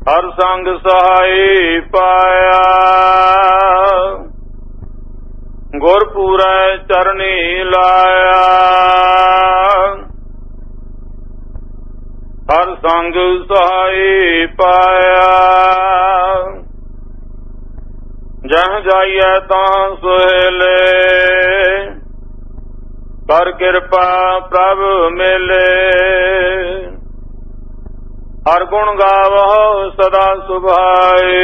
ਹਰ ਸੰਗ ਸਹਾਈ ਪਾਇਆ। ਗੁਰ ਪੂਰੈ ਚਰਨੀ ਲਾਇਆ। ਹਰ ਸੰਗ ਸਹਾਈ ਪਾਇਆ। ਜਹ ਜਾਈਐ ਤਾਂ ਸੁਹੇਲੇ। ਕਰ ਕਿਰਪਾ ਪ੍ਰਭ ਮੇਲੇ। ਹਰ ਗੁਣ ਗਾਵਹੁ ਸਦਾ ਸੁਭਾਏ।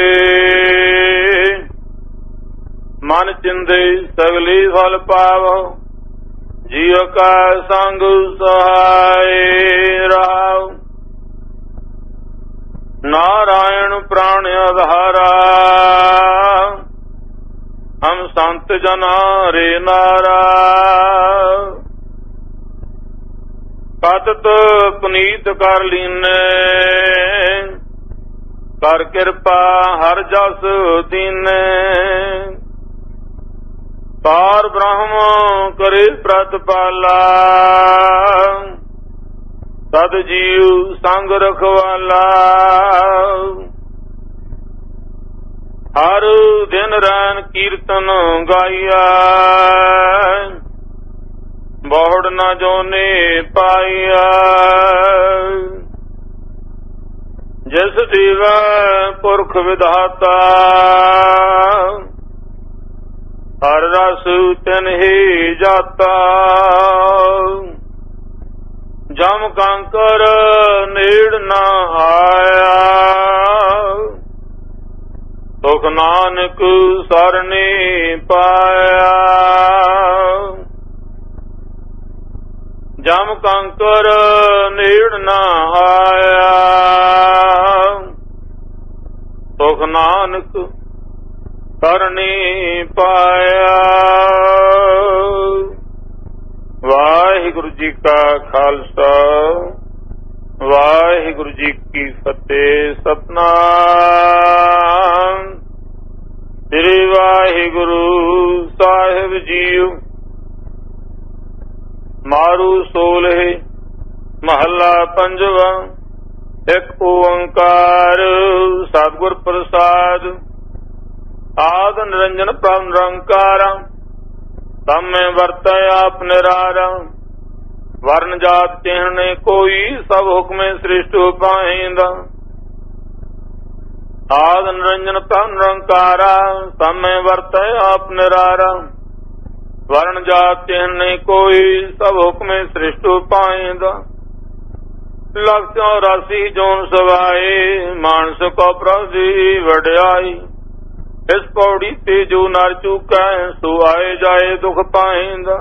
ਮਨ ਚਿੰਦੇ ਸਗਲੀ ਫਲ ਪਾਵਹੁ। ਜੀਉ ਕਾ ਸੰਗ ਸਹਾਈ ਰਹਾਉ। ਨਾਰਾਇਣ ਪ੍ਰਾਣ ਆਧਾਰਾ। ਹਮ ਸੰਤ ਜਨਾ ਰੇ ਨਾਰਾ। ਪਤਿਤ ਪੁਨੀਤ ਕਰ ਲੀਨੇ। ਕਰ ਕਿਰਪਾ ਹਰ ਜਸ ਦੀਨੇ। ਪਾਰ ਬ੍ਰਹਮ ਕਰੇ ਪ੍ਰਤਪਾਲਾ। ਸਦ ਜੀਉ ਸੰਗ ਰਖਵਾਲਾ। ਹਰ ਦਿਨ ਰੈਨ ਕੀਰਤਨ ਗਾਈਆ। ਬਹੁੜ ਨਾ ਜੋਨੇ ਪਾਈਆ। ਜਿਸ ਜੀਵੈ ਪੁਰਖ ਵਿਧਾਤਾ। ਹਰ ਰਸ ਤਿਨ ਹੀ ਜਾਤਾ। ਜਮ ਕੰਕਰ ਨੇੜ ਨਾ ਆਇਆ। ਸੁਖ ਨਾਨਕ ਸਰਨੀ ਪਾਇਆ। ਜਮ ਕੰਕਰ ਨੇੜ ਨਾ ਆਇਆ। ਸੁਖ ਨਾਨਕ ਸਰਨੀ ਪਾਇਆ। ਵਾਹਿਗੁਰੂ ਜੀ ਕਾ ਖਾਲਸਾ ਵਾਹਿਗੁਰੂ ਜੀ ਕੀ ਫਤਿਹ। ਸਤਿਨਾਮ ਸ੍ਰੀ ਵਾਹਿਗੁਰੂ ਸਾਹਿਬ ਜੀਓ। ਮਾਰੂ ਸੋਲਹਿ ਮਹੱਲਾ ਪੰਜਵਾ। ਇੱਕ ਓੰਕਾਰ ਸਤਿਗੁਰ ਪ੍ਰਸਾਦ। ਆਦ ਨਿਰੰਜਨ ਪ੍ਰਭ ਨਿਰੰਕਾਰਾ। ਤਮੈ ਵਰਤੈ ਆਪ ਨਿਰਾਰਾ। ਵਰਨ ਜਾਤ ਚਿਹਨੇ ਕੋਈ ਸਭ ਹੁਕਮੇ ਸ੍ਰਿਸ਼ਟ ਪਾਇੰਦਾ। ਆਦ ਨਿਰੰਜਨ ਪ੍ਰਭ ਨਿਰੰਕਾਰਾ। ਤਮੈ ਵਰਤੈ ਆਪ ਨਿਰਾਰਾ। ਵਰਨ ਜਾਤ ਚਿਹਨੇ ਕੋਈ ਸਭ ਹੁਕਮੇ ਸ੍ਰਿਸ਼ਟ ਪਾਇੰਦਾ। ਲਖ 84 ਜੋਨ ਸਵਾਏ। ਮਾਨਸ ਕੋ ਪ੍ਰਭ ਦੀ ਵਡਿਆਈ। ਇਸ ਪੌੜੀ ਤੇ ਜੋ ਨਰ ਚੂਕੈ ਸੋ ਆਏ ਜਾਏ ਦੁਖ ਪਾਇੰਦਾ।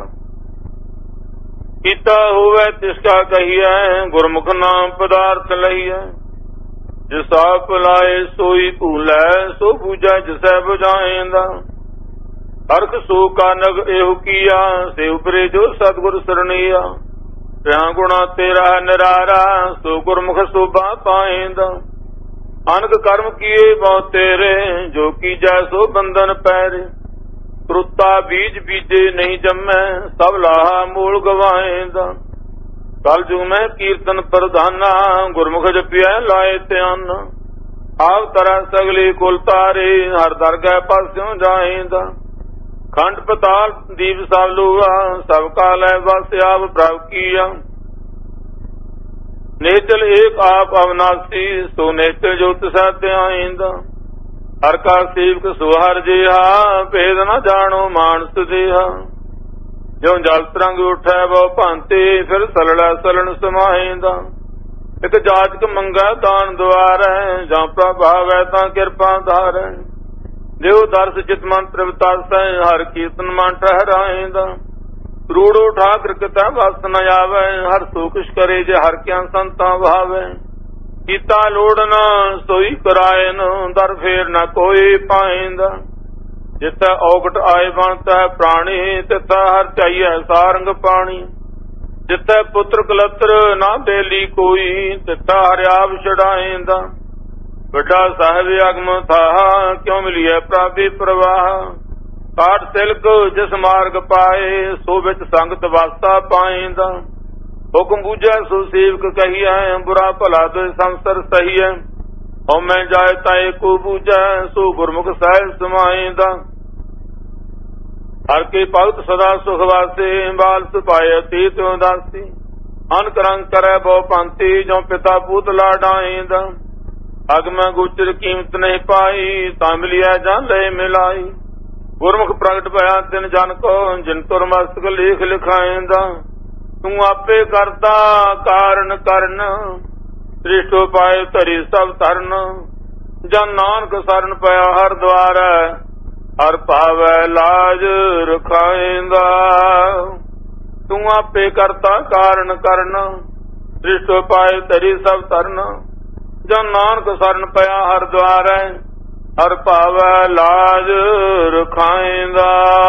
ਕੀਤਾ ਹੋਵੇ ਤਿਸ ਕਾ ਕਹੀਐ। ਗੁਰਮੁਖ ਨਾਮ ਪਦਾਰਥ ਲਈਐ। ਜਿਸ ਆਪ ਲਾਏ ਸੋਈ ਭੂਲੈ। ਸੋ ਬੂਝੈ ਜਿਸੈ ਬੁਝਾਇਂਦਾ। ਹਰਖ ਸੋ ਕਾ ਨਗ ਇਹੋ ਕੀਆ। ਸੇ ਉਪਰੇ ਜੋ ਸਤਿਗੁਰ ਸਰਣੀਆ। ਤਿਆ ਗੁਣਾ ਤੇਰਾ ਨਿਰਾਰਾ। ਸੋ ਗੁਰਮੁਖ ਸੋਭਾ ਪਾਇਂਦਾ। ਅਨਕ ਕਰਮ ਕੀਏ ਬਹੁ ਤੇਰੇ। ਜੋ ਕੀਜੈ ਸੋ ਬੰਧਨ ਪੈਰੇ। ਤਰੁੱਤਾ ਬੀਜ ਬੀਜੇ ਨਹੀਂ ਜੰਮੈ। ਸਭ ਲਾਹਾ ਮੂਲ ਗਵਾਏਂਦਾ। ਕਲ ਜੂ ਮੈਂ ਕੀਰਤਨ ਪ੍ਰਧਾਨਾ। ਗੁਰਮੁਖ ਜਪਿਆ ਲਾਏ ਧਿਆਨ। ਆਪ ਤਰ੍ਹਾਂ ਸਗਲੀ ਕੁਲ ਤਾਰੇ। ਹਰ ਦਰਗਹਿ ਪਾਸਿਓਂ ਜਾਏਂਦਾ। ਖੰਡ ਪਤਾਲ ਦੀਪ ਸਭ ਲੂਆ। ਸਭ ਕਾਲੈ ਵਸ ਆਪ ਪ੍ਰਭ ਕੀਆ। ਨੇਚਲ ਏਕ ਆਪ ਅਵਨਾਸੀ। ਸੋ ਨੇਚਲ ਜੋ ਤਿਸੈ ਧਿਆਇਂਦਾ। ਹਰ ਕਾ ਸੇਵਕ ਸੋ ਹਰ ਜਿਹਾ। ਭੇਦ ਨ ਜਾਣੋ ਮਾਨਸ ਦੇਹਾ। ਜਿਉ ਜਲ ਤਰੰਗ ਉਠੈ ਬਹੁ ਭਾਂਤੇ। ਫਿਰ ਸਲੜੈ ਸਲਣ ਸਮਾਇਂਦਾ। ਇਕ ਜਾਚਕ ਮੰਗੈ ਦਾਨ ਦੁਆਰੈ। ਜਾਂ ਪ੍ਰਭਾਵੈ ਤਾਂ ਕਿਰਪਾ ਧਾਰੈ। ਜਿਉ ਦਰਸ ਚਿਤ ਮਨ ਤ੍ਰਿਵਤਾਸੈ। ਹਰ ਕੀਰਤਨ ਮਨ ਠਹਿਰਾਇਂਦਾ। ਕਰੋੜੋ ਠਾਕਰ ਕਿਤੈ ਵਸ ਨ ਆਵੈ। ਹਰ ਸੋ ਕੁਛ ਕਰੇ ਜੇ ਹਰ ਕਿਆ ਸੰਤਾਂ ਭਾਵੈ। ਕੀਤਾ ਲੋੜ ਨ ਸੋਈ ਕਰਾਇਨ। ਦਰ ਫੇਰ ਨ ਕੋਈ ਪਾਇੰਦਾ। ਜਿੱਥੈ ਔਗਟ ਆਏ ਬਣਤੈ ਪ੍ਰਾਣੀ। ਤਿੱਥੈ ਹਰ ਚਾਹੀਐ ਸਾਰੰਗ ਪਾਣੀ। ਜਿੱਥੈ ਪੁੱਤਰ ਕਲਤਰ ਨਾ ਬੇਲੀ ਕੋਈ। ਤਿੱਥੈ ਹਰਿ ਆਪ ਛਡਾਇਂਦਾ। ਵੱਡਾ ਸਾਹਿਬ ਅਗਮ ਥਾਹ। ਕਿਉ ਮਿਲੀਐ ਪ੍ਰਾਪੀ ਪ੍ਰਵਾਹ। ਕਾਟ ਤਿਲਕ ਜਿਸ ਮਾਰਗ ਪਾਏ। ਸੋ ਵਿੱਚ ਸੰਗਤ ਵਾਸਤਾ ਪਾਇਂਦਾ। ਹੁਕਮ ਬੂਝੈ ਸੋ ਸੇਵਕ ਕਹੀਐ। ਬੁਰਾ ਭਲਾ ਤੇ ਸੰਸਰ ਸਹੀਐ। ਹਉਮੈ ਜਾਇ ਤਾ ਏਕੋ ਬੂਝੈ ਸੋ ਗੁਰਮੁਖ ਸਹਿਜ ਸਮਾਇਂਦਾ। ਹਰ ਕੇ ਭਗਤ ਸਦਾ ਸੁਖ ਵਾਸੇ ਬਾਲ ਸੁਪਾਇ ਅਤੀਤ ਉਦਾਸੀ। ਅਨਕ ਰੰਗ ਕਰੈ ਬਹੁ ਪੰਥੀ ਜੋ ਪਿਤਾ ਪੂਤ ਲਾਡਾਇਂਦਾ। ਅਗ ਮੈਂ ਗੋਚਰ ਕੀਮਤ ਨਹੀਂ ਪਾਈ ਤਾਂ ਮਿਲਿਆ ਜਾਂ ਲੈ ਮਿਲਾਈ। ਗੁਰਮੁਖ ਪ੍ਰਗਟ ਭਇਆ ਤਿਨ ਜਨ ਕੋ ਜਿਨ ਤੁਰ ਮਸਤਕ ਲੇਖ ਲਿਖਾਇਂਦਾ। ਤੂੰ ਆਪੇ ਕਰਤਾ ਕਾਰਨ ਕਰਨ ਸ੍ਰਿਸ਼ਟ ਪਾਏ ਧਰੀ ਸਭ ਧਰਨ। ਜਨ ਨਾਨਕ ਸਰਨ ਪਿਆ ਹਰ ਦੁਆਰੈ ਹਰ ਭਾਵੈ ਲਾਜ ਰਖਾਇਂਦਾ। ਤੂੰ ਆਪੇ ਕਰਤਾ ਕਾਰਨ ਕਰਨ ਸ੍ਰਿਸ਼ਟ ਪਾਏ ਧਰੀ ਸਭ ਧਰਨ। ਜਨ ਨਾਨਕ ਸਰਨ ਪਿਆ ਹਰ ਦੁਆਰੈ ਹਰ ਭਾਵੈ ਲਾਜ ਰਖਾਇਂਦਾ।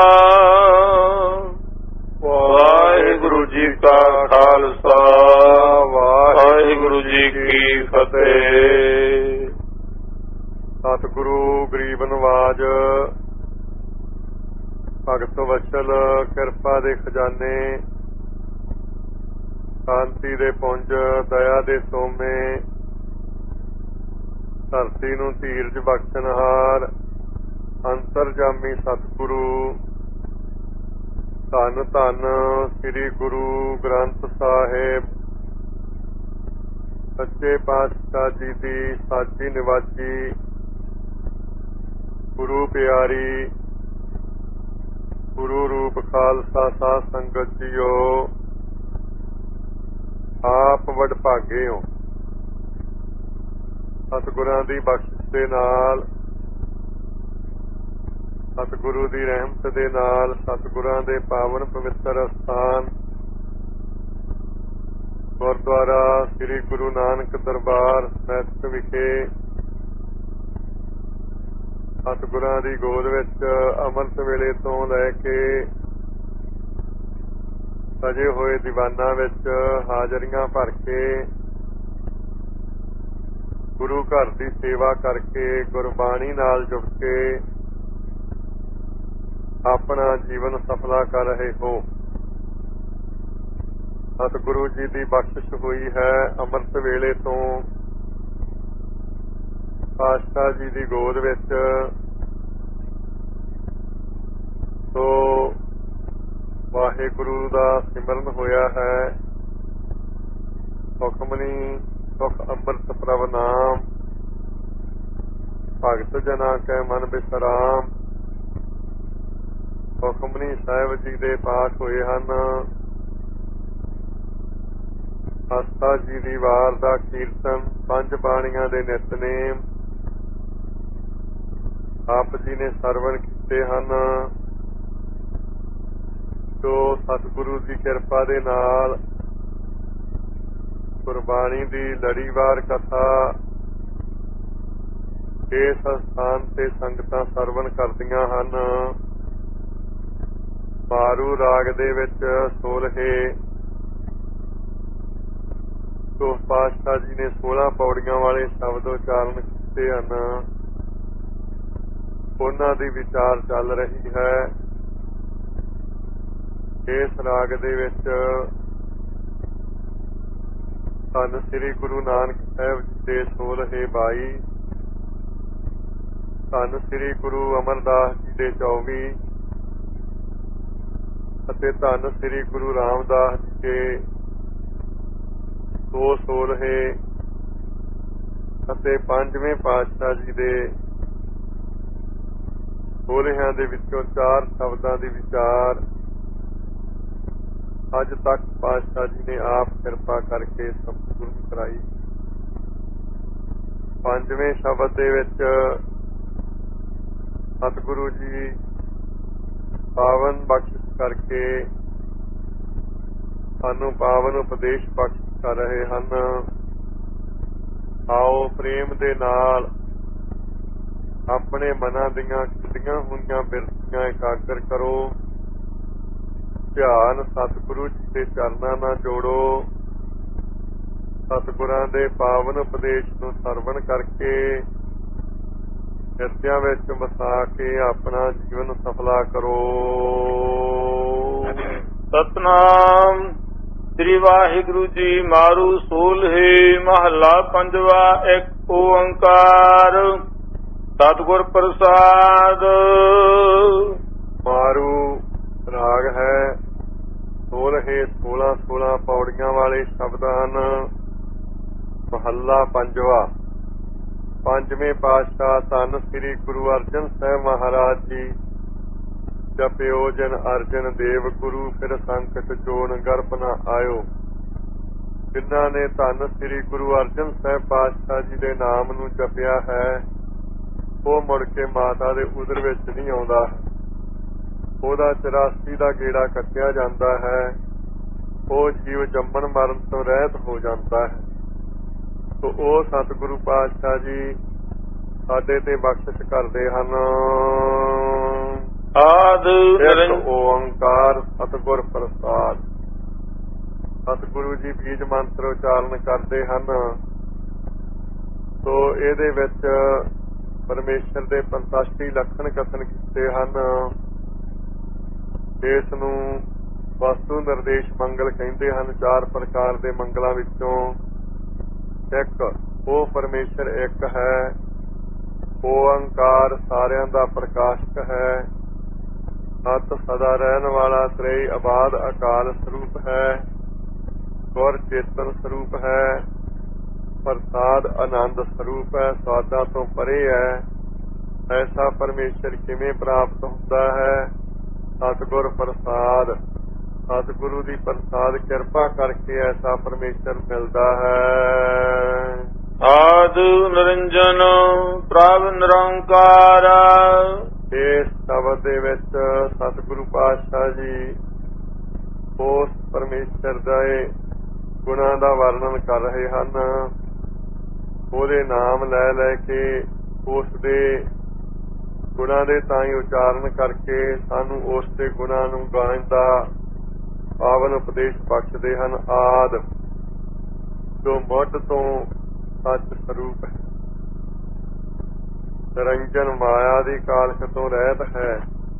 ਵਾਹਿਗੁਰੂ ਜੀ ਕਾ ਖਾਲਸਾ ਵਾਹਿਗੁਰੂ ਜੀ ਕੀ ਫਤਿਹ। ਸਤਿਗੁਰੂ ਗਰੀਬ ਨਵਾਜ ਭਗਤ ਵਚਲ ਕਿਰਪਾ ਦੇ ਖਜ਼ਾਨੇ ਸ਼ਾਂਤੀ ਦੇ ਪੁੰਜ ਦਇਆ ਦੇ ਸੋਮੇ ਧਰਤੀ ਨੂੰ ਧੀਰਜ ਬਖਸ਼ਣਹਾਰ ਅੰਤਰਜਾਮੀ ਸਤਿਗੁਰੂ ਧੰਨ ਧੰਨ ਸ੍ਰੀ ਗੁਰੂ ਗ੍ਰੰਥ ਸਾਹਿਬ ਸੱਚੇ ਪਾਤਸ਼ਾਹ ਜੀ ਦੀ ਸਾਚੀ ਨਿਵਾਜੀ ਗੁਰੂ ਪਿਆਰੀ ਗੁਰੂ ਰੂਪ ਖਾਲਸਾ ਸਾਧ ਸੰਗਤ ਜੀਓ, ਆਪ ਵਡਭਾਗੇ ਹੋ। ਸਤਿਗੁਰਾਂ ਦੀ ਬਖਸ਼ਿਸ਼ ਦੇ ਨਾਲ ਸਤਿਗੁਰੂ ਦੀ ਰਹਿਮਤ ਦੇ ਨਾਲ ਸਤਿਗੁਰਾਂ ਦੇ ਪਾਵਨ ਪਵਿੱਤਰ ਅਸਥਾਨ ਗੁਰਦੁਆਰਾ ਸ੍ਰੀ ਗੁਰੂ ਨਾਨਕ ਦਰਬਾਰ ਸਾਹਿਬ ਵਿਖੇ ਸਤਿਗੁਰਾਂ ਦੀ ਗੋਦ ਵਿੱਚ ਅੰਮ੍ਰਿਤ ਵੇਲੇ ਤੋਂ ਲੈ ਕੇ ਸਜੇ ਹੋਏ ਦੀਵਾਨਾਂ ਵਿੱਚ ਹਾਜ਼ਰੀਆਂ ਭਰ ਕੇ ਗੁਰੂ ਘਰ ਦੀ ਸੇਵਾ ਕਰਕੇ ਗੁਰਬਾਣੀ ਨਾਲ ਜੁੜ ਕੇ ਆਪਣਾ ਜੀਵਨ ਸਫਲਾ ਕਰ ਰਹੇ ਹੋ। ਸਤਿਗੁਰੂ ਜੀ ਦੀ ਬਖਸ਼ਿਸ਼ ਹੋਈ ਹੈ ਅੰਮ੍ਰਿਤ ਵੇਲੇ ਤੋਂ ਪਾਤਸ਼ਾਹ ਜੀ ਦੀ ਗੋਦ ਵਿੱਚ। ਸੋ ਵਾਹਿਗੁਰੂ ਦਾ ਸਿਮਰਨ ਹੋਇਆ ਹੈ। ਸੁਖਮਨੀ ਸੁਖ ਅੰਮ੍ਰਿਤ ਪ੍ਰਭ ਨਾਮ ਭਗਤ ਜਨਾ ਕੈ ਮਨ ਬਿਸਰਾਮ। ਸੁਖਮਨੀ ਸਾਹਿਬ ਜੀ ਦੇ ਪਾਠ ਹੋਏ ਹਨ। ਆਸਥਾ ਜੀ ਦੀ ਵਾਰ ਦਾ ਕੀਰਤਨ, ਪੰਜ ਬਾਣੀਆਂ ਦੇ ਨਿਤਨੇਮ ਆਪ ਜੀ ਨੇ ਸਰਵਣ ਕੀਤੇ ਹਨ। ਜੋ ਸਤਿਗੁਰੂ ਦੀ ਕਿਰਪਾ ਦੇ ਨਾਲ ਗੁਰਬਾਣੀ ਦੀ ਲੜੀਵਾਰ ਕਥਾ ਇਸ ਸਥਾਨ ਤੇ ਸੰਗਤਾਂ ਸਰਵਣ ਕਰਦੀਆਂ ਹਨ। ਮਾਰੂ ਰਾਗ ਦੇ ਵਿੱਚ ਸੋਲਹੇ ਤੋਂ ਪਾਤਸ਼ਾਹ ਜੀ ਨੇ 16 ਪੌੜੀਆਂ ਵਾਲੇ ਸ਼ਬਦ ਉਚਾਰਨ ਕੀਤੇ ਹਨ। ਉਹਨਾਂ ਦੀ ਵਿਚਾਰ ਚੱਲ ਰਹੀ ਹੈ। ਇਸ ਰਾਗ ਦੇ ਵਿੱਚ ਧੰਨ ਸ੍ਰੀ ਗੁਰੂ ਨਾਨਕ ਸਾਹਿਬ ਜੀ ਦੇ 16 22, ਧੰਨ ਸ੍ਰੀ ਗੁਰੂ ਅਮਰਦਾਸ ਜੀ ਦੇ 24 ਅਤੇ ਧੰਨ ਸ੍ਰੀ ਗੁਰੂ ਰਾਮਦਾਸ ਜੀ ਦੇ 2 16 ਅਤੇ ਪੰਜਵੇਂ ਪਾਤਸ਼ਾਹ ਜੀ ਦੇ 16 ਦੇ ਵਿੱਚੋਂ 4 ਸ਼ਬਦਾਂ ਦੀ ਵਿਚਾਰ ਅੱਜ ਤੱਕ ਪਾਤਸ਼ਾਹ ਜੀ ਨੇ ਆਪ ਕਿਰਪਾ ਕਰਕੇ ਸੰਪੂਰਨ ਕਰਾਈ। ਪੰਜਵੇਂ ਸ਼ਬਦ ਦੇ ਵਿੱਚ ਸਤਿਗੁਰੂ ਜੀ ਪਾਵਨ ਬਖਸ਼ਿਸ਼ ਕਰਕੇ ਸਾਨੂੰ ਪਾਵਨ ਉਪਦੇਸ਼ ਬਖਸ਼ ਕਰ ਰਹੇ ਹਨ। ਆਓ ਪ੍ਰੇਮ ਦੇ ਨਾਲ ਆਪਣੇ ਮਨਾਂ ਦੀਆਂ ਖਿੱਚੀਆਂ ਹੋਈਆਂ ਬਿਰਤੀਆਂ ਇਕਾਗਰ ਕਰੋ। ਧਿਆਨ ਸਤਿਗੁਰੂ ਜੀ ਦੇ ਚਰਨਾਂ ਨਾਲ ਜੋੜੋ। ਸਤਿਗੁਰਾਂ ਦੇ ਪਾਵਨ ਉਪਦੇਸ਼ ਨੂੰ ਸਰਵਣ ਕਰਕੇ ਹਿਰਦਿਆਂ ਵਿੱਚ ਵਸਾ ਕੇ ਆਪਣਾ ਜੀਵਨ ਸਫਲਾ ਕਰੋ। ਸਤਿਨਾਮ ਸ੍ਰੀ ਵਾਹਿਗੁਰੂ ਜੀ। ਮਾਰੂ 16 ਮਹੱਲਾ 5। ਇੱਕ ਓੰਕਾਰ ਸਤਿਗੁਰ ਪ੍ਰਸਾਦ। ਮਾਰੂ ਰਾਗ ਹੈ। ਸੋਲ੍ਹੇ 16 ਪੌੜੀਆਂ ਵਾਲੇ ਸ਼ਬਦ ਹਨ। ਮਹੱਲਾ ਪੰਜਵਾ। ਪੰਜਵੇਂ ਪਾਤਸ਼ਾਹ ਧੰਨ ਸ੍ਰੀ ਗੁਰੂ ਅਰਜਨ ਸਾਹਿਬ ਮਹਾਰਾਜ ਜੀ। ਜਪਿਓ ਜਨ ਅਰਜਨ ਦੇਵ ਗੁਰੂ, ਫਿਰ ਸੰਕਟ ਜੋਨ ਗਰਭ ਨਾ ਆਇਓ। ਜਿਨ੍ਹਾਂ ਨੇ ਧੰਨ ਸ੍ਰੀ ਗੁਰੂ ਅਰਜਨ ਸਾਹਿਬ ਪਾਤਸ਼ਾਹ ਜੀ ਦੇ ਨਾਮ ਨੂੰ ਜਪਿਆ ਹੈ, ਉਹ ਮੁੜ ਕੇ ਮਾਤਾ ਦੇ ਉਦਰ ਵਿੱਚ ਨਹੀਂ ਆਉਂਦਾ। ਉਹਦਾ 84 ਦਾ ਗੇੜਾ ਕੱਟਿਆ ਜਾਂਦਾ ਹੈ। ਉਹ ਜੀਵ ਜੰਮਣ ਮਰਨ ਤੋਂ ਰਹਿਤ ਹੋ ਜਾਂਦਾ ਹੈ। ਸੋ ਉਹ ਸਤਿਗੁਰੂ ਪਾਤਸ਼ਾਹ ਜੀ ਸਾਡੇ ਤੇ ਬਖਸ਼ਿਸ਼ ਕਰਦੇ ਹਨ। ਆਦ ਓੰਕਾਰ ਸਤਿਗੁਰ ਪ੍ਰਸਾਦ। ਸਤਿਗੁਰੂ ਜੀ ਬੀਜ ਮੰਤਰ ਉਚਾਰਨ ਕਰਦੇ ਹਨ। ਸੋ ਇਹਦੇ ਵਿੱਚ ਪਰਮੇਸ਼ਰ ਦੇ 85 ਲੱਖਣ ਕਥਨ ਕੀਤੇ ਹਨ। ਇਸ ਨੂੰ ਵਸਤੂ ਨਿਰਦੇਸ਼ ਮੰਗਲ ਕਹਿੰਦੇ ਹਨ। 4 ਪ੍ਰਕਾਰ ਦੇ ਮੰਗਲਾਂ ਵਿੱਚੋਂ ਇੱਕ ਉਹ ਪਰਮੇਸ਼ਰ ਇੱਕ ਹੈ। ਓੰਕਾਰ ਸਾਰਿਆਂ ਦਾ ਪ੍ਰਕਾਸ਼ਕ ਹੈ। ਸਤ ਸਦਾ ਰਹਿਣ ਵਾਲਾ ਤ੍ਰੇਈ ਆਬਾਦ ਅਕਾਲ ਸਰੂਪ ਹੈ। ਗੁਰ ਚੇਤਨ ਸਰੂਪ ਹੈ। ਪ੍ਰਸਾਦ ਆਨੰਦ ਸਰੂਪ ਹੈ। ਸਵਾਦਾਂ ਤੋਂ ਪਰੇ ਹੈ। ਐਸਾ ਪਰਮੇਸ਼ਰ ਕਿਵੇਂ ਪ੍ਰਾਪਤ ਹੁੰਦਾ ਹੈ? ਸਤਿਗੁਰ ਪ੍ਰਸਾਦ। ਸਤਿਗੁਰੂ ਦੀ ਪ੍ਰਸਾਦ ਕਿਰਪਾ ਕਰਕੇ ਐਸਾ ਪਰਮੇਸ਼ਰ ਮਿਲਦਾ ਹੈ। ਆਦ ਨਿਰੰਜਨ ਪ੍ਰਭ ਨਿਰੰਕਾਰ। ਇਸ ਸ਼ਬਦ ਦੇ ਵਿੱਚ ਸਤਿਗੁਰੂ ਪਾਤਸ਼ਾਹ ਜੀ ਉਸ ਪਰਮੇਸ਼ਰ ਦੇ ਗੁਣਾਂ ਦਾ ਵਰਣਨ ਕਰ ਰਹੇ ਹਨ। ਉਹਦੇ ਨਾਮ ਲੈ ਲੈ ਕੇ ਉਸ ਦੇ ਗੁਣਾਂ ਦੇ ਤਾਂ ਹੀ ਉਚਾਰਨ ਕਰਕੇ ਸਾਨੂੰ ਉਸ ਦੇ ਗੁਣਾਂ ਨੂੰ ਗਾਉਣ ਦਾ ਪਾਵਨ ਉਪਦੇਸ਼ ਬਖਸ਼ਦੇ ਹਨ। ਆਦ ਜੋ ਮੁੱਢ ਤੋਂ ਸੱਚ ਸਰੂਪ ਹੈ। ਨਿਰੰਜਨ ਮਾਇਆ ਦੀ ਕਾਲਖ ਤੋਂ ਰਹਿਤ ਹੈ।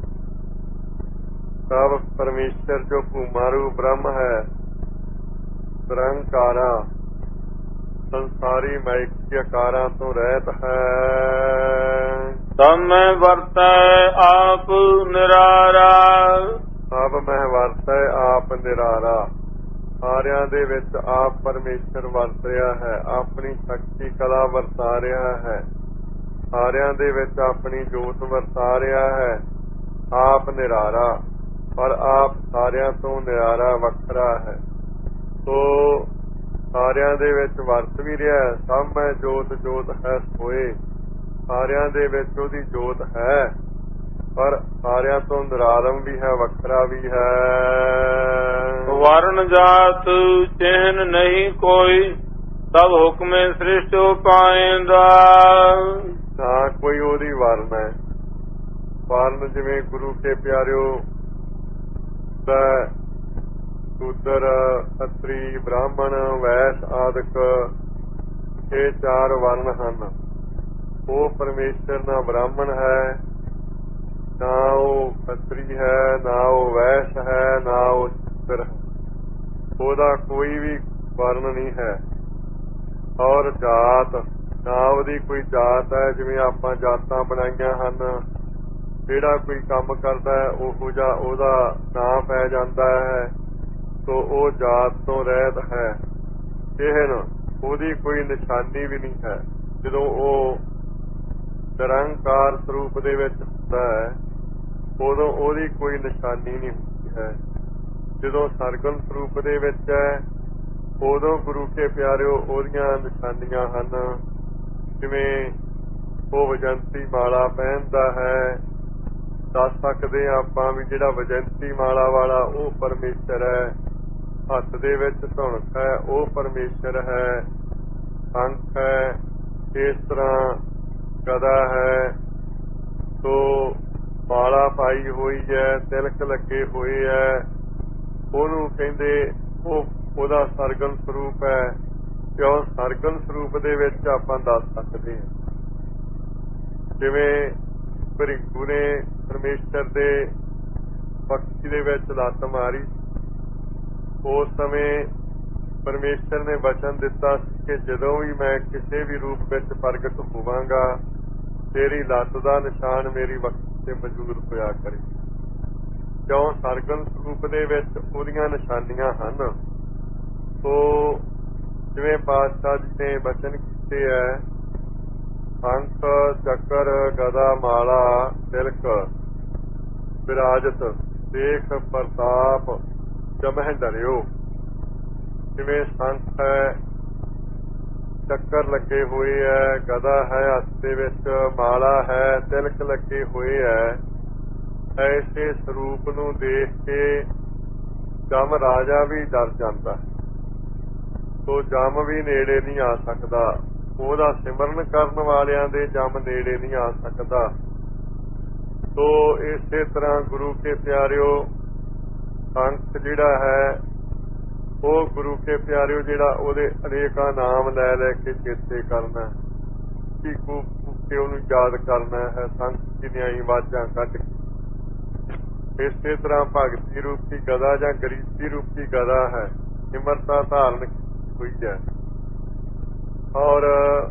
ਸਭ ਪਰਮੇਸ਼ਰ ਜੋ ਭੂਮਾਰੂ ਬ੍ਰਹਮ ਹੈ। ਨਿਰੰਕਾਰਾ ਸੰਸਾਰੀ ਮਾਇਕੀ ਆਕਾਰਾਂ ਤੋਂ ਰਹਿਤ ਹੈ। ਸਮੈ ਵਰਤੈ ਆਪ ਨਿਰਾਰਾ। ਸਭ ਮਹਿ ਵਰਤੈ ਆਪ ਨਿਰਾਰਾ। ਸਾਰਿਆਂ ਦੇ ਵਿੱਚ ਆਪ ਪਰਮੇਸ਼ਰ ਵਰਤ ਰਿਹਾ ਹੈ। ਆਪਣੀ ਸ਼ਕਤੀ ਕਲਾ ਵਰਤਾ ਰਿਹਾ ਹੈ। ਸਾਰਿਆਂ ਦੇ ਵਿੱਚ ਆਪਣੀ ਜੋਤ ਵਰਤਾ ਰਿਹਾ ਹੈ। ਆਪ ਨਿਰਾਰਾ, ਪਰ ਆਪ ਸਾਰਿਆਂ ਤੋਂ ਨਿਰਾਰਾ ਵੱਖਰਾ ਹੈ। ਸੋ ਸਾਰਿਆਂ ਦੇ ਵਿੱਚ ਵਰਤ ਵੀ ਰਿਹਾ। ਸਭ ਮੈਂ ਜੋਤ ਜੋਤ ਹੈ ਸੋਏ। ਸਾਰਿਆਂ ਦੇ ਵਿੱਚ ਉਹਦੀ ਜੋਤ ਹੈ, ਪਰ ਸਾਰਿਆਂ ਤੋਂ ਨਿਰਾਲਮ ਵੀ ਹੈ, ਵੱਖਰਾ ਵੀ ਹੈ। ਵਰਨ ਜਾਤ ਚਿਹਨ ਨਹੀਂ ਕੋਈ, ਸਭ ਹੁਕਮੇ ਸ੍ਰਿਸ਼ਟ ਪਾਇੰਦਾ। ਨਾ ਕੋਈ ਉਹਦੀ ਵਰਨ ਹੈ। ਵਰਨ ਜਿਵੇਂ ਗੁਰੂ ਕੇ ਪਿਆਰਿਓ ਸ਼ੂਦਰ, ਖੱਤਰੀ, ਬ੍ਰਾਹਮਣ, ਵੈਸ਼ ਆਦਿਕ ਇਹ 4 ਵਰਨ ਹਨ। ਉਹ ਪਰਮੇਸ਼ਰ ਨਾ ਬ੍ਰਾਹਮਣ ਹੈ, ਨਾ ਉਹ ਖੱਤਰੀ ਹੈ, ਨਾ ਉਹ ਵੈਸ਼ ਹੈ, ਨਾ ਉਹ ਸ਼ੂਦਰ ਹੈ। ਉਹਦਾ ਕੋਈ ਵੀ ਵਰਨ ਨਹੀਂ ਹੈ। ਔਰ ਜਾਤ, ਨਾ ਉਹਦੀ ਕੋਈ ਜਾਤ ਹੈ। ਜਿਵੇਂ ਆਪਾਂ ਜਾਤਾਂ ਬਣਾਈਆਂ ਹਨ। ਜਿਹੜਾ ਕੋਈ ਕੰਮ ਕਰਦਾ ਹੈ ਉਹੋ ਜਿਹਾ ਉਹਦਾ ਨਾਂ ਪੈ ਜਾਂਦਾ ਹੈ। ਸੋ ਉਹ ਜਾਤ ਤੋਂ ਰਹਿਤ ਹੈ। ਇਹ ਉਹਦੀ ਕੋਈ ਨਿਸ਼ਾਨੀ ਵੀ ਨਹੀਂ ਹੈ। ਜਦੋਂ ਉਹ ਨਿਰੰਕਾਰ ਸਰੂਪ ਦੇ ਵਿੱਚ ਹੁੰਦਾ ਹੈ, ਉਦੋਂ ਉਹਦੀ ਕੋਈ ਨਿਸ਼ਾਨੀ ਨਹੀਂ ਹੁੰਦੀ ਹੈ। ਜਦੋਂ ਸਰਗੁਣ ਸਰੂਪ ਦੇ ਵਿੱਚ ਹੈ, ਉਦੋਂ ਗੁਰੂ ਕੇ ਪਿਆਰਿਓ ਉਹਦੀਆਂ ਨਿਸ਼ਾਨੀਆਂ ਹਨ। ਜਿਵੇਂ ਉਹ ਵਜੰਤੀ ਮਾਲਾ ਪਹਿਨਦਾ ਹੈ। ਦੱਸ ਸਕਦੇ ਹਾਂ ਆਪਾਂ ਵੀ ਜਿਹੜਾ ਵਜੰਤੀ ਮਾਲਾ ਵਾਲਾ ਉਹ ਪਰਮੇਸ਼ਰ ਹੈ। ਹੱਥ ਦੇ ਵਿੱਚ ਧੁਨਕ ਹੈ, ਉਹ ਪਰਮੇਸ਼ਰ ਹੈ। ਸ਼ੰਖ ਹੈ, ਇਸ ਤਰ੍ਹਾਂ ਗਦਾ ਹੈ। ਸੋ ਮਾਲਾ ਪਾਈ ਹੋਈ ਹੈ, ਤਿਲਕ ਲੱਗੇ ਹੋਏ ਹੈ। ਉਹਨੂੰ ਕਹਿੰਦੇ ਉਹਦਾ ਸਰਗੁਣ ਸਰੂਪ ਹੈ। ਕਿਉਂ ਸਰਗੁਣ ਸਰੂਪ ਦੇ ਵਿੱਚ ਆਪਾਂ ਦੱਸ ਸਕਦੇ ਹਾਂ। ਜਿਵੇਂ ਭ੍ਰਿਗੂ ਨੇ ਪਰਮੇਸ਼ਰ ਦੇ ਪੱਖੀ ਦੇ ਵਿੱਚ ਲੱਤ ਮਾਰੀ, ਉਸ ਸਮੇਂ ਪਰਮੇਸ਼ਰ ਨੇ ਵਚਨ ਦਿੱਤਾ ਸੀ ਕਿ ਜਦੋਂ ਵੀ ਮੈਂ ਕਿਸੇ ਵੀ ਰੂਪ ਵਿੱਚ ਪ੍ਰਗਟ ਹੋਵਾਂਗਾ ਤੇਰੀ ਲੱਤ ਦਾ ਨਿਸ਼ਾਨ ਮੇਰੀ ਵਕਤ ਤੇ ਮੌਜੂਦ ਹੋਇਆ ਕਰੇ। ਕਿਉਂ ਸਰਗੁਣ ਸਰੂਪ ਦੇ ਵਿੱਚ ਉਹਦੀਆਂ ਨਿਸ਼ਾਨੀਆਂ ਹਨ। ਸੋ ਜਿਵੇਂ ਪਾਤਸ਼ਾਹ ਜੀ ਨੇ ਵਚਨ ਕੀਤੇ ਹੈ, ਸ਼ੰਖ ਚੱਕਰ ਗਦਾ ਮਾਲਾ ਤਿਲਕ ਵਿਰਾਜਤ ਦੇਖ ਪ੍ਰਤਾਪ ਜਮਹਿ ਡਰਿਓ। ਜਿਵੇਂ ਸ਼ੰਖ ਹੈ, ਚੱਕਰ ਲੱਗੇ ਹੋਏ ਹੈ, ਗਦਾ ਹੈ ਹੱਥ ਦੇ ਵਿੱਚ, ਮਾਲਾ ਹੈ, ਤਿਲਕ ਲੱਗੇ ਹੋਏ ਹੈ, ਐਸੇ ਸਰੂਪ ਨੂੰ ਦੇਖ ਕੇ ਜਮ ਰਾਜਾ ਵੀ ਡਰ ਜਾਂਦਾ। ਸੋ ਜਮ ਵੀ ਨੇੜੇ ਨਹੀਂ ਆ ਸਕਦਾ, ਉਹਦਾ ਸਿਮਰਨ ਕਰਨ ਵਾਲਿਆਂ ਦੇ ਜਮ ਨੇੜੇ ਨਹੀਂ ਆ ਸਕਦਾ। ਸੋ ਇਸੇ ਤਰ੍ਹਾਂ ਗੁਰੂ ਕੇ ਪਿਆਰਿਓ, ਸ਼ੰਖ ਜਿਹੜਾ ਹੈ ਉਹ ਗੁਰੂ ਕੇ ਪਿਆਰਿਓ ਜਿਹੜਾ ਉਹਦੇ ਅਨੇਕਾਂ ਨਾਮ ਲੈ ਲੈ ਕੇ ਚੇਤੇ ਕਰਨਾ, ਕੀ ਕੇ ਉਹਨੂੰ ਯਾਦ ਕਰਨਾ ਹੈ, ਸ਼ੰਖ ਦੀਆਂ ਆਵਾਜ਼ਾਂ ਕੱਢ ਕੇ। ਇਸੇ ਤਰ੍ਹਾਂ ਭਗਤੀ ਰੂਪੀ ਗਦਾ ਜਾਂ ਗਰੀਬੀ ਰੂਪੀ ਗਦਾ ਹੈ, ਸਿਮਰਤਾ ਧਾਰਨ ਹੋਈ ਹੈ। ਔਰ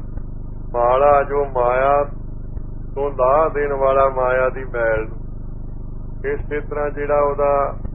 ਮਾਲਾ ਜੋ ਮਾਇਆ ਤੋਂ ਲਾਹ ਦੇਣ ਵਾਲਾ ਮਾਇਆ ਦੀ ਮੈਲ ਨੂੰ, ਇਸੇ ਤਰ੍ਹਾਂ ਜਿਹੜਾ ਉਹਦਾ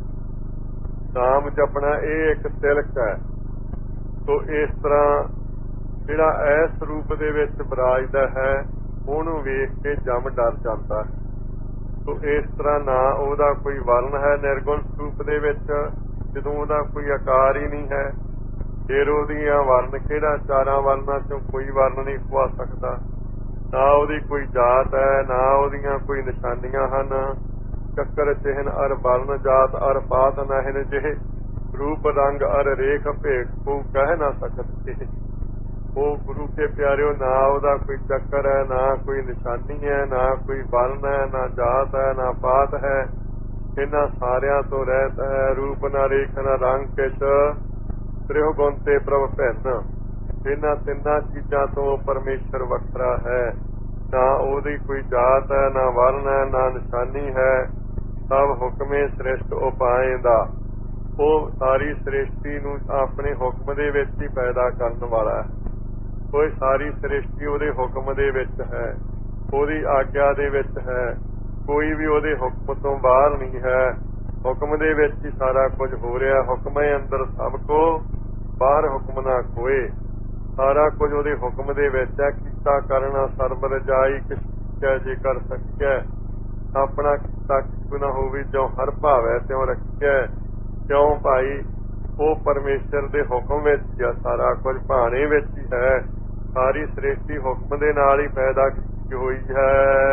ਨਾਮ ਜਪਣਾ ਇਹ ਇੱਕ ਤਿਲਕ ਹੈ। ਸੋ ਇਸ ਤਰ੍ਹਾਂ ਜਿਹੜਾ ਇਸ ਰੂਪ ਦੇ ਵਿੱਚ ਵਿਰਾਜਦਾ ਹੈ ਉਹਨੂੰ ਵੇਖ ਕੇ ਜਮ ਡਰ ਜਾਂਦਾ ਹੈ। ਸੋ ਇਸ ਤਰ੍ਹਾਂ ਨਾ ਉਹਦਾ ਕੋਈ ਵਰਨ ਹੈ ਨਿਰਗੁਣ ਸਰੂਪ ਦੇ ਵਿੱਚ, ਜਦੋਂ ਉਹਦਾ ਕੋਈ ਆਕਾਰ ਹੀ ਨਹੀਂ ਹੈ ਫਿਰ ਉਹਦੀਆਂ ਵਰਨ ਕਿਹੜਾ, ਚਾਰਾਂ ਵਰਨਾਂ ਚੋਂ ਕੋਈ ਵਰਨ ਨਹੀਂ ਖਵਾ ਸਕਦਾ। ਨਾ ਉਹਦੀ ਕੋਈ ਜਾਤ ਹੈ, ਨਾ ਉਹਦੀਆਂ ਕੋਈ ਨਿਸ਼ਾਨੀਆਂ ਹਨ। ਚੱਕਰ ਚਿਹਨ ਅਰ ਵਰਨ ਜਾਤ ਅਰ ਪਾਤ ਨਹਿਨ ਜਿਹੇ, ਰੂਪ ਰੰਗ ਅਰ ਰੇਖ ਭੇਖ ਕੋ ਕਹਿ ਨਾ ਸਕਤੇ। ਉਹ ਗੁਰੂ ਕੇ ਪਿਆਰਿਓ ਨਾ ਉਹਦਾ ਕੋਈ ਚੱਕਰ ਹੈ, ਨਾ ਕੋਈ ਨਿਸ਼ਾਨੀ ਹੈ, ਨਾ ਕੋਈ ਵਰਨ ਹੈ, ਨਾ ਜਾਤ ਹੈ, ਨਾ ਪਾਤ ਹੈ, ਇਹਨਾਂ ਸਾਰਿਆਂ ਤੋਂ ਰਹਿਤ ਹੈ। ਰੂਪ ਨਾ ਰੇਖ ਨਾ ਰੰਗ ਕਿਛ ਤ੍ਰਿਹੁ ਗੁਣ ਤੇ ਪ੍ਰਭ ਭਿੰਨ। ਇਹਨਾਂ ਤਿੰਨਾਂ ਚੀਜ਼ਾਂ ਤੋਂ ਪਰਮੇਸ਼ਰ ਵੱਖਰਾ ਹੈ। ਨਾ ਉਹਦੀ ਕੋਈ ਜਾਤ ਹੈ, ਨਾ ਵਰਨ ਹੈ, ਨਾ ਨਿਸ਼ਾਨੀ ਹੈ। ਸਭ ਹੁਕਮੇ ਸ੍ਰਿਸ਼ਟ ਉਪਾਏ ਦਾ, ਉਹ ਸਾਰੀ ਸ੍ਰਿਸ਼ਟੀ ਨੂੰ ਆਪਣੇ ਹੁਕਮ ਦੇ ਵਿੱਚ ਹੀ ਪੈਦਾ ਕਰਨ ਵਾਲਾ ਹੈ। ਕੋਈ ਸਾਰੀ ਸ੍ਰਿਸ਼ਟੀ ਉਹਦੇ ਹੁਕਮ ਦੇ ਵਿੱਚ ਹੈ, ਉਹਦੀ ਆਗਿਆ ਦੇ ਵਿੱਚ ਹੈ। ਕੋਈ ਵੀ ਉਹਦੇ ਹੁਕਮ ਤੋਂ ਬਾਹਰ ਨਹੀਂ ਹੈ। ਹੁਕਮ ਦੇ ਵਿੱਚ ਹੀ ਸਾਰਾ ਕੁਝ ਹੋ ਰਿਹਾ। ਹੁਕਮੇ ਅੰਦਰ ਸਭ ਕੋ ਬਾਹਰ ਹੁਕਮ ਨਾ ਕੋਏ। ਸਾਰਾ ਕੁਝ ਉਹਦੇ ਹੁਕਮ ਦੇ ਵਿੱਚ ਹੈ। ਕੀਤਾ ਕਰਨਾ ਸਰਬ ਰਜਾਈ ਕਿਛ ਜੇ ਕਰ ਸਕਿਆ, ਆਪਣਾ ਕੀਤਾ ਕਿਛੁ ਨਾ ਹੋਵੇ, ਜੋ ਹਰ ਭਾਵੈ ਤਿਉ ਰੱਖਿਆ। ਕਿਉਂ ਭਾਈ ਉਹ ਪਰਮੇਸ਼ਰ ਦੇ ਹੁਕਮ ਵਿੱਚ ਆ, ਸਾਰਾ ਕੁਝ ਭਾਣੇ ਵਿੱਚ ਹੀ ਹੈ। ਸਾਰੀ ਸ੍ਰਿਸ਼ਟੀ ਹੁਕਮ ਦੇ ਨਾਲ ਹੀ ਪੈਦਾ ਕੀਤੀ ਹੋਈ ਹੈ।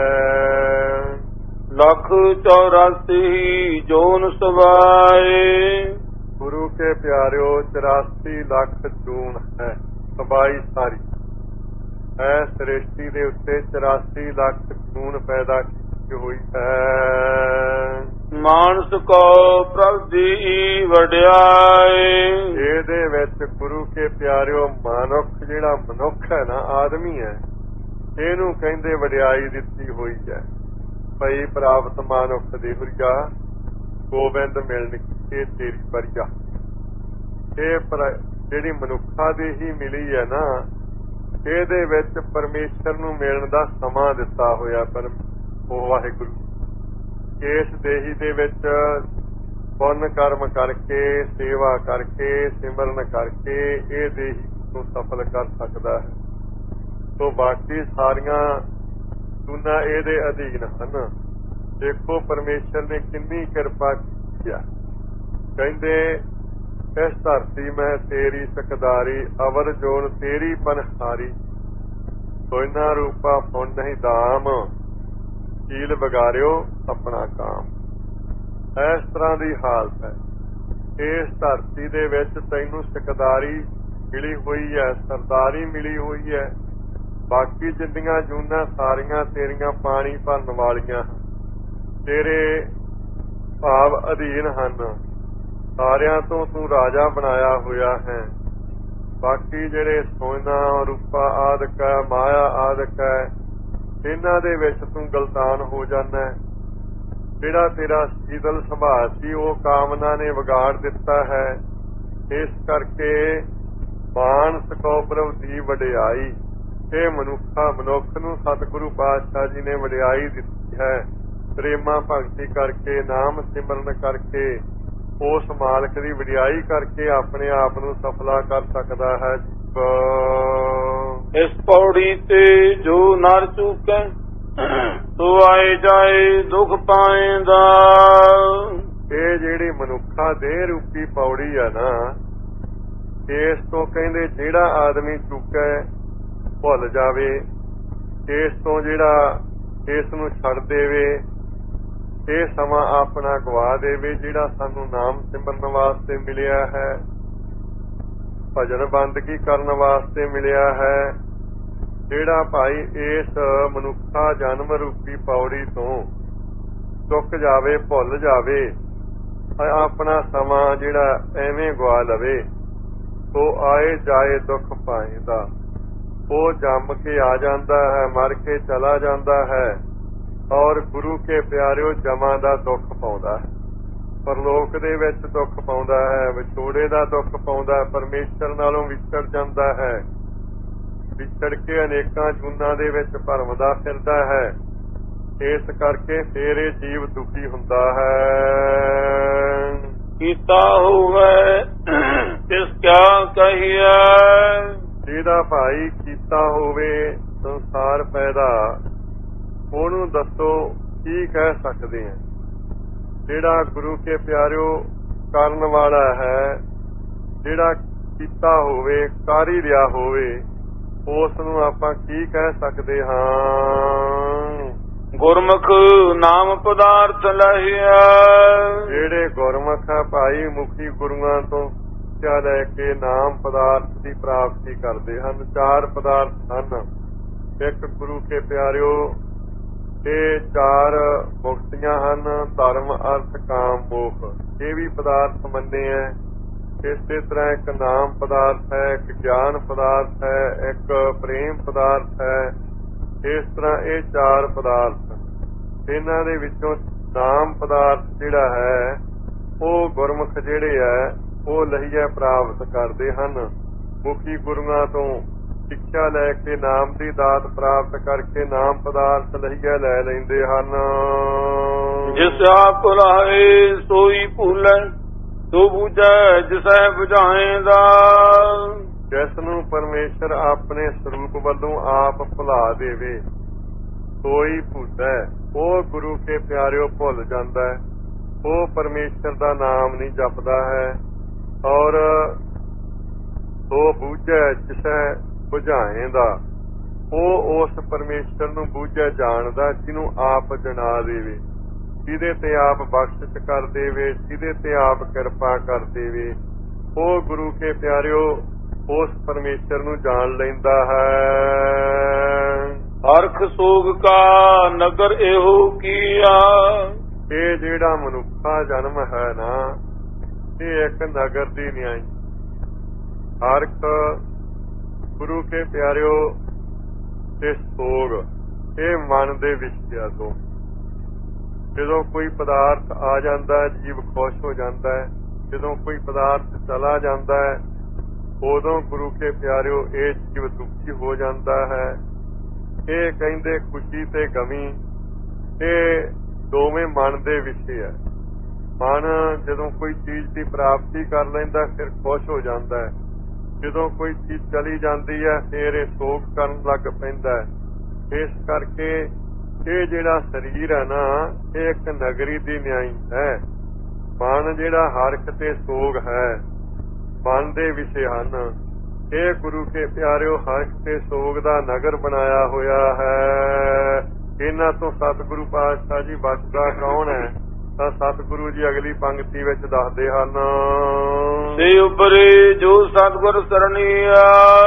184 ਜੋਨ ਸਵਾਏ। ਗੁਰੂ ਕੇ ਪਿਆਰਿਓ 84 ਲੱਖ ਜੂਨ ਹੈ ਸਬਾਈ ਸਾਰੀ ਹੈ ਸ੍ਰਿਸ਼ਟੀ ਦੇ ਉੱਤੇ। 84 ਲੱਖ ਜੂਨ ਪੈਦਾ ਕੀਤੀ ਹੋਈ ਹੈ। ਮਾਨਸ ਕੋ ਪ੍ਰਭ ਦੀ ਵਡਿਆਈ। ਇਹਦੇ ਵਿੱਚ ਗੁਰੂ ਕੇ ਪਿਆਰਿਓ ਮਨੁੱਖ ਜਿਹੜਾ ਮਨੁੱਖ ਹੈ ਨਾ, ਆਦਮੀ ਹੈ, ਇਹਨੂੰ ਕਹਿੰਦੇ ਵਡਿਆਈ ਦਿੱਤੀ ਹੋਈ ਹੈ। ਭਈ ਪ੍ਰਾਪਤ ਮਨੁੱਖ ਦੀ ਹੁਰੀਆ ਗੋਬਿੰਦ ਮਿਲਣ ਇਹ ਤੇਰੀ ਵਰਿਆ। ਇਹ ਜਿਹੜੀ ਮਨੁੱਖਾਂ ਦੀ ਹੀ ਮਿਲੀ ਹੈ ਨਾ, ਇਹਦੇ ਵਿੱਚ ਪਰਮੇਸ਼ਰ ਨੂੰ ਮਿਲਣ ਦਾ ਸਮਾਂ ਦਿੱਤਾ ਹੋਇਆ। ਪਰ ਉਹ ਵਾਹਿਗੁਰੂ ਇਸ ਦੇਹੀ ਦੇ ਵਿੱਚ ਪੁੰਨ ਕਰਮ ਕਰਕੇ, ਸੇਵਾ ਕਰਕੇ, ਸਿਮਰਨ ਕਰਕੇ ਇਹ ਦੇਹੀ ਨੂੰ ਸਫਲ ਕਰ ਸਕਦਾ ਹੈ। ਸੋ ਬਾਕੀ ਸਾਰੀਆਂ ਚੂਨਾ ਇਹਦੇ ਅਧੀਨ ਹਨ। ਦੇਖੋ ਪਰਮੇਸ਼ਰ ਨੇ ਕਿੰਨੀ ਕਿਰਪਾ ਕੀਤੀ ਆ। ਕਹਿੰਦੇ ਇਸ ਧਰਤੀ ਮੈਂ ਤੇਰੀ ਸਕਦਾਰੀ, ਅਵਰ ਜੋਨ ਤੇਰੀ ਪਨਹਾਰੀ। ਸੋਇਨਾ ਰੂਪਾ ਫੁੰਨ ਨਹੀਂ ਦਾਮ, ਕੀਲ ਬਗਾਰਿਓ ਆਪਣਾ ਕਾਮ। ਇਸ ਤਰ੍ਹਾਂ ਦੀ ਹਾਲਤ ਹੈ। ਇਸ ਧਰਤੀ ਦੇ ਵਿੱਚ ਤੈਨੂੰ ਸਕਦਾਰੀ ਮਿਲੀ ਹੋਈ ਹੈ, ਸਰਦਾਰੀ ਮਿਲੀ ਹੋਈ ਹੈ। ਬਾਕੀ ਜਿੰਨੀਆਂ ਜੂਨਾਂ ਸਾਰੀਆਂ ਤੇਰੀਆਂ ਪਾਣੀ ਭਰਨ ਵਾਲੀਆਂ, ਤੇਰੇ ਭਾਵ ਅਧੀਨ ਹਨ। ਸਾਰਿਆਂ ਤੋਂ ਤੂੰ ਰਾਜਾ ਬਣਾਇਆ ਹੋਇਆ ਹੈ। ਬਾਕੀ ਜਿਹੜੇ ਸੋਨਾ ਰੂਪਾ ਆਦਿਕ ਹੈ, ਮਾਇਆ ਆਦਿਕ ਹੈ, ਇਹਨਾਂ ਦੇ ਵਿੱਚ ਤੂੰ ਗਲਤਾਨ ਹੋ ਜਾਂਦਾ। ਜਿਹੜਾ ਤੇਰਾ ਸ਼ੀਤਲ ਸੁਭਾਅ ਸੀ ਉਹ ਕਾਮਨਾ ਨੇ ਵਿਗਾੜ ਦਿੱਤਾ ਹੈ। ਇਸ ਕਰਕੇ ਮਾਨਸ ਕੋ ਪ੍ਰਭ ਦੀ ਵਡਿਆਈ। ਇਹ ਮਨੁੱਖ ਨੂੰ ਸਤਿਗੁਰੂ ਪਾਤਸ਼ਾਹ ਜੀ ਨੇ ਵਡਿਆਈ ਦਿੱਤੀ ਹੈ। ਪ੍ਰੇਮਾ ਭਗਤੀ ਕਰਕੇ, ਨਾਮ ਸਿਮਰਨ ਕਰਕੇ, ਉਸ ਮਾਲਕ ਦੀ ਵਡਿਆਈ ਕਰਕੇ ਆਪਣੇ ਆਪ ਨੂੰ ਸਫਲਾ ਕਰ ਸਕਦਾ ਹੈ। ਇਸ ਪੌੜੀ ਤੇ ਜੋ ਨਰ ਚੁੱਕੈ ਸੋ ਆਏ ਜਾਏ ਦੁੱਖ ਪਾਏਂਦਾ। ਇਹ ਜਿਹੜੀ ਮਨੁੱਖਾ ਦੇਹ ਰੂਪੀ ਪੌੜੀ ਆ ਨਾ, ਇਸ ਤੋਂ ਕਹਿੰਦੇ ਜਿਹੜਾ ਆਦਮੀ ਚੁੱਕੈ ਭੁੱਲ ਜਾਵੇ, ਇਸ ਤੋਂ ਜਿਹੜਾ ਇਸ ਨੂੰ ਛੱਡ ਦੇਵੇ, ਇਹ ਸਮਾਂ ਆਪਣਾ ਗਵਾ ਦੇਵੇ ਜਿਹੜਾ ਸਾਨੂੰ ਨਾਮ ਸਿਮਰਨ ਵਾਸਤੇ ਮਿਲਿਆ ਹੈ, ਭਜਨ ਬੰਦਗੀ ਕਰਨ ਵਾਸਤੇ ਮਿਲਿਆ ਹੈ। ਜਿਹੜਾ ਭਾਈ ਇਸ ਮਨੁੱਖਾ ਜਨਮ ਰੂਪੀ ਪੌੜੀ ਤੋਂ ਚੁੱਕ ਜਾਵੇ, ਭੁੱਲ ਜਾਵੇ, ਆਪਣਾ ਸਮਾਂ ਜਿਹੜਾ ਐਵੇਂ ਗਵਾ ਲਵੇ, ਸੋ ਆਏ ਜਾਏ ਦੁੱਖ ਪਾਏਂਦਾ। ਉਹ ਜੰਮ ਕੇ ਆ ਜਾਂਦਾ ਹੈ, ਮਰ ਕੇ ਚਲਾ ਜਾਂਦਾ ਹੈ, ਔਰ ਗੁਰੂ ਕੇ ਪਿਆਰਿਓ ਜਮਾਂ ਦਾ ਦੁੱਖ ਪਾਉਂਦਾ ਹੈ, ਪਰਲੋਕ ਦੇ ਵਿੱਚ ਦੁੱਖ ਪਾਉਂਦਾ ਹੈ, ਵਿਛੋੜੇ ਦਾ ਦੁੱਖ ਪਾਉਂਦਾ ਹੈ, ਪਰਮੇਸ਼ਰ ਨਾਲੋਂ ਵਿਛੜ ਜਾਂਦਾ ਹੈ, ਵਿਛੜ ਕੇ ਅਨੇਕਾਂ ਜੂਨਾਂ ਦੇ ਵਿੱਚ ਭਰਮਦਾ ਫਿਰਦਾ ਹੈ। ਇਸ ਕਰਕੇ ਫੇਰ ਇਹ ਜੀਵ ਦੁਖੀ ਹੁੰਦਾ ਹੈ। ਕੀਤਾ ਹੋਵੇ ਕਿਸ ਕਿਆ ਕਹੀਐ। ਜਿਹਦਾ ਭਾਈ ਕੀਤਾ ਹੋਵੇ ਸੰਸਾਰ ਪੈਦਾ, ਉਹਨੂੰ ਦੱਸੋ ਕੀ ਕਹਿ ਸਕਦੇ ਆ। ਜਿਹੜਾ ਗੁਰੂ ਕੇ ਪਿਆਰਿਓ ਕਰਨ ਵਾਲਾ ਹੈ, ਜਿਹੜਾ ਕੀਤਾ ਹੋਵੇ, ਕਰ ਹੀ ਰਿਹਾ ਹੋਵੇ, ਉਸ ਨੂੰ ਆਪਾਂ ਕੀ ਕਹਿ ਸਕਦੇ ਹਾਂ। ਗੁਰਮੁਖ ਨਾਮ ਪਦਾਰਥ ਲਹਿਆ। ਜਿਹੜੇ ਗੁਰਮੁਖ ਹੈ ਭਾਈ, ਮੁਖੀ ਗੁਰੂਆਂ ਤੋਂ ਸਿੱਖਿਆ ਲੈ ਕੇ ਨਾਮ ਪਦਾਰਥ ਦੀ ਪ੍ਰਾਪਤੀ ਕਰਦੇ ਹਨ। 4 ਪਦਾਰਥ ਹਨ। ਇੱਕ ਗੁਰੂ ਕੇ ਪਿਆਰਿਓ ਇਹ 4 ਮੁਕਤੀਆਂ ਹਨ, ਧਰਮ, ਅਰਥ, ਕਾਮ, ਮੋਖ। ਇਹ ਵੀ ਪਦਾਰਥ ਮੰਨੇ ਹੈ। ਇਸੇ ਤਰ੍ਹਾਂ ਇੱਕ ਨਾਮ ਪਦਾਰਥ ਹੈ, ਇੱਕ ਗਿਆਨ ਪਦਾਰਥ ਹੈ, ਇੱਕ ਪ੍ਰੇਮ ਪਦਾਰਥ ਹੈ। ਇਸ ਤਰ੍ਹਾਂ ਇਹ 4 ਪਦਾਰਥ। ਇਹਨਾਂ ਦੇ ਵਿੱਚੋਂ ਨਾਮ ਪਦਾਰਥ ਜਿਹੜਾ ਹੈ, ਉਹ ਗੁਰਮੁਖ ਜਿਹੜੇ ਹੈ ਉਹ ਲਹਿਆ ਪ੍ਰਾਪਤ ਕਰਦੇ ਹਨ। ਮੁਖੀ ਗੁਰੂਆਂ ਤੋਂ ਸਿੱਖਿਆ ਲੈ ਕੇ ਨਾਮ ਦੀ ਦਾਤ ਪ੍ਰਾਪਤ ਕਰਕੇ ਨਾਮ ਪਦਾਰਥ ਲਹਿਆ ਲੈ ਲੈਂਦੇ ਹਨ। ਜਿਸ ਆਪ ਭੁਲਾਏ ਸੋਈ ਭੁੱਲੈ, ਸੋ ਬੁਝੈ ਜਿਸੈ ਬੁਝਾਏਂਦਾ। ਜਿਸ ਨੂੰ ਪਰਮੇਸ਼ਰ ਆਪਣੇ ਸਰੂਪ ਵੱਲੋਂ ਆਪ ਭੁਲਾ ਦੇਵੇ, ਸੋਈ ਭੁੱਲੈ। ਉਹ ਗੁਰੂ ਕੇ ਪਿਆਰਿਓ ਭੁੱਲ ਜਾਂਦਾ ਹੈ, ਉਹ ਪਰਮੇਸ਼ਰ ਦਾ ਨਾਮ ਨਹੀਂ ਜਪਦਾ ਹੈ। ਔਰ ਸੋ ਬੁਝੈ ਜਿਸੈ ਬੁਝਾਏਂਦਾ, ਉਹ ਉਸ ਪਰਮੇਸ਼ਰ ਨੂੰ ਬੁਝੈ ਜਾਣਦਾ ਜਿਹਨੂੰ ਆਪ ਜਣਾ ਦੇਵੇ, ਜਿਹਦੇ ਤੇ ਆਪ ਬਖਸ਼ਿਸ਼ ਕਰ ਦੇਵੇ, ਜਿਹਦੇ ਤੇ ਆਪ ਕਿਰਪਾ ਕਰ ਦੇਵੇ। ਉਹ ਗੁਰੂ ਕੇ ਪਿਆਰਿਓ ਉਸ ਪਰਮੇਸ਼ਰ ਨੂੰ ਜਾਣ ਲੈਂਦਾ ਹੈ। ਹਰਖ ਸੋਗ ਕਾ ਨਗਰ ਇਹੋ ਕੀਆ। ਇਹ ਜਿਹੜਾ ਮਨੁੱਖਾ ਜਨਮ ਹੈ ਨਾ, ਇਹ ਇੱਕ ਨਗਰ ਦੀ ਨਿਆਈ। ਹਰਖ ਗੁਰੂ ਕੇ ਪਿਆਰਿਓ ਤੇ ਸੋਗ, ਇਹ ਮਨ ਦੇ ਵਿਸ਼ਿਆਂ ਤੋਂ। ਜਦੋਂ ਕੋਈ ਪਦਾਰਥ ਆ ਜਾਂਦਾ, ਜੀਵ ਖੁਸ਼ ਹੋ ਜਾਂਦਾ ਹੈ। ਜਦੋਂ ਕੋਈ ਪਦਾਰਥ ਚਲਾ ਜਾਂਦਾ ਹੈ, ਉਦੋਂ ਗੁਰੂ ਕੇ ਪਿਆਰਿਓ ਇਹ ਜੀਵ ਦੁਖੀ ਹੋ ਜਾਂਦਾ ਹੈ। ਇਹ ਕਹਿੰਦੇ ਖੁਸ਼ੀ ਤੇ ਗਮੀ, ਇਹ ਦੋਵੇਂ ਮਨ ਦੇ ਵਿਸ਼ੇ ਹੈ। ਮਨ ਜਦੋਂ ਕੋਈ ਚੀਜ਼ ਦੀ ਪ੍ਰਾਪਤੀ ਕਰ ਲੈਂਦਾ ਫਿਰ ਖੁਸ਼ ਹੋ ਜਾਂਦਾ ਹੈ। ਜਦੋਂ ਕੋਈ ਚੀਜ਼ ਚਲੀ ਜਾਂਦੀ ਹੈ ਫਿਰ ਇਹ ਸੋਗ ਕਰਨ ਲੱਗ ਪੈਂਦਾ ਹੈ। ਇਸ ਕਰਕੇ ਇਹ ਜਿਹੜਾ ਸਰੀਰ ਹੈ ਨਾ, ਇਹ ਇੱਕ ਨਗਰੀ ਦੀ ਨਿਆਈ ਹੈ। ਮਨ ਜਿਹੜਾ ਹਰਖ ਤੇ ਸੋਗ ਹੈ, ਮਨ ਦੇ ਵਿਸ਼ੇ ਹਨ। ਇਹ ਗੁਰੂ ਕੇ ਪਿਆਰਿਓ ਹਰਖ ਤੇ ਸੋਗ ਦਾ ਨਗਰ ਬਣਾਇਆ ਹੋਇਆ ਹੈ। ਇਹਨਾਂ ਤੋਂ ਸਤਿਗੁਰੂ ਪਾਤਸ਼ਾਹ ਜੀ ਬਚਦਾ ਕੌਣ ਹੈ? ਤਾਂ ਸਤਿਗੁਰੂ ਜੀ ਅਗਲੀ ਪੰਕਤੀ ਵਿੱਚ ਦੱਸਦੇ ਹਨ। ਸੇ ਉਪਰੇ ਜੋ ਸਤਿਗੁਰ ਸਰਣੀਆ।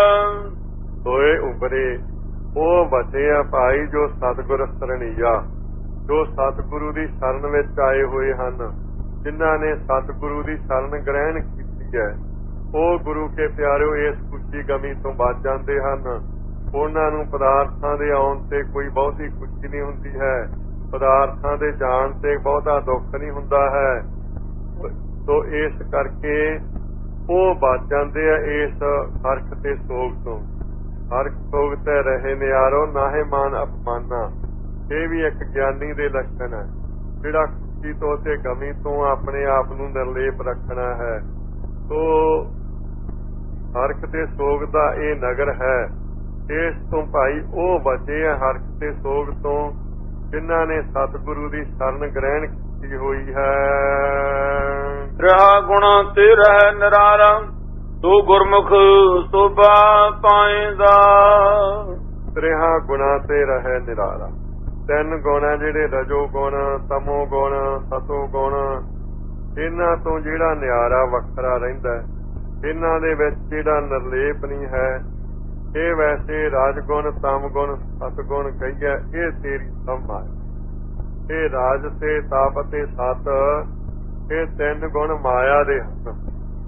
ਹੋਏ ਉਪਰੇ ਉਹ ਬਚੇ ਆ ਭਾਈ ਜੋ ਸਤਿਗੁਰ ਸਰਣੀਆ, ਜੋ ਸਤਿਗੁਰੂ ਦੀ ਸ਼ਰਨ ਵਿੱਚ ਆਏ ਹੋਏ ਹਨ, ਜਿਨ੍ਹਾਂ ਨੇ ਸਤਿਗੁਰੂ ਦੀ ਸ਼ਰਨ ਗ੍ਰਹਿਣ ਕੀਤੀ ਹੈ। ਉਹ ਗੁਰੂ ਕੇ ਪਿਆਰਿਓ ਇਸ ਖੁਸ਼ੀ ਗਮੀ ਤੋਂ ਬਚ ਜਾਂਦੇ ਹਨ। ਉਹਨਾਂ ਨੂੰ ਪਦਾਰਥਾਂ ਦੇ ਆਉਣ ਤੇ ਕੋਈ ਬਹੁਤੀ ਖੁਸ਼ੀ ਨਹੀਂ ਹੁੰਦੀ ਹੈ, ਪਦਾਰਥਾਂ ਦੇ ਜਾਣ ਤੇ ਬਹੁਤਾ ਦੁੱਖ ਨਹੀਂ ਹੁੰਦਾ ਹੈ। ਸੋ ਇਸ ਕਰਕੇ ਉਹ ਬਚ ਜਾਂਦੇ ਆ ਇਸ ਹਰਖ ਤੇ ਸੋਗ ਤੋਂ। ਹਰਖ ਸੋਗ ਤੇ ਰਹੇ ਨਿਆਰੋ, ਨਾਹੇ ਮਾਨ ਅਪਮਾਨਾ। ਇਹ ਵੀ ਇੱਕ ਗਿਆਨੀ ਦੇ ਲੱਛਣ ਹੈ, ਜਿਹੜਾ ਖੁਸ਼ੀ ਤੋਂ ਤੇ ਗਮੀ ਤੋਂ ਆਪਣੇ ਆਪ ਨੂੰ ਨਿਰਲੇਪ ਰੱਖਣਾ ਹੈ। ਤੋ ਹਰਖ ਤੇ ਸੋਗ ਦਾ ਇਹ ਨਗਰ ਹੈ। ਇਸ ਤੋਂ ਭਾਈ ਉਹ ਬਚੇ ਆ ਹਰਖ ਤੇ ਸੋਗ ਤੋਂ, ਜਿਨ੍ਹਾਂ ਨੇ ਸਤਿਗੁਰੂ ਦੀ ਸ਼ਰਨ ਗ੍ਰਹਿਣ ਕੀਤੀ ਹੋਈ ਹੈ। ਰਹਾ ਗੁਣਾ ਤੇ ਰਹਿ ਨਿਰਾਰਾ, ਤੂੰ ਗੁਰਮੁਖ ਸੋਭਾ ਪਾਏਂਦਾ। ਰਿਹਾ ਗੁਣਾ ਤੇ ਰਹਿ ਨਿਰਾਰਾ। ਤਿੰਨ ਗੁਣ ਹੈ ਜਿਹੜੇ, ਰਜੋ ਗੁਣ, ਤਮੋ ਗੁਣ, ਸਤੋ ਗੁਣ। ਇਹਨਾਂ ਤੋਂ ਜਿਹੜਾ ਨਿਆਰਾ ਵੱਖਰਾ ਰਹਿੰਦਾ, ਇਹਨਾਂ ਦੇ ਵਿੱਚ ਜਿਹੜਾ ਨਿਰਲੇਪ ਨਹੀਂ ਹੈ। ਇਹ ਵੈਸੇ ਰਾਜਗੁਣ, ਤਮ ਗੁਣ, ਸਤਗੁਣ ਕਹੀਏ, ਇਹ ਤੇਰੀ ਸਮਝ। ਇਹ ਰਾਜ ਤੇ ਤਾਪ ਤੇ ਸਤ, ਇਹ ਤਿੰਨ ਗੁਣ ਮਾਇਆ ਦੇ ਹਨ।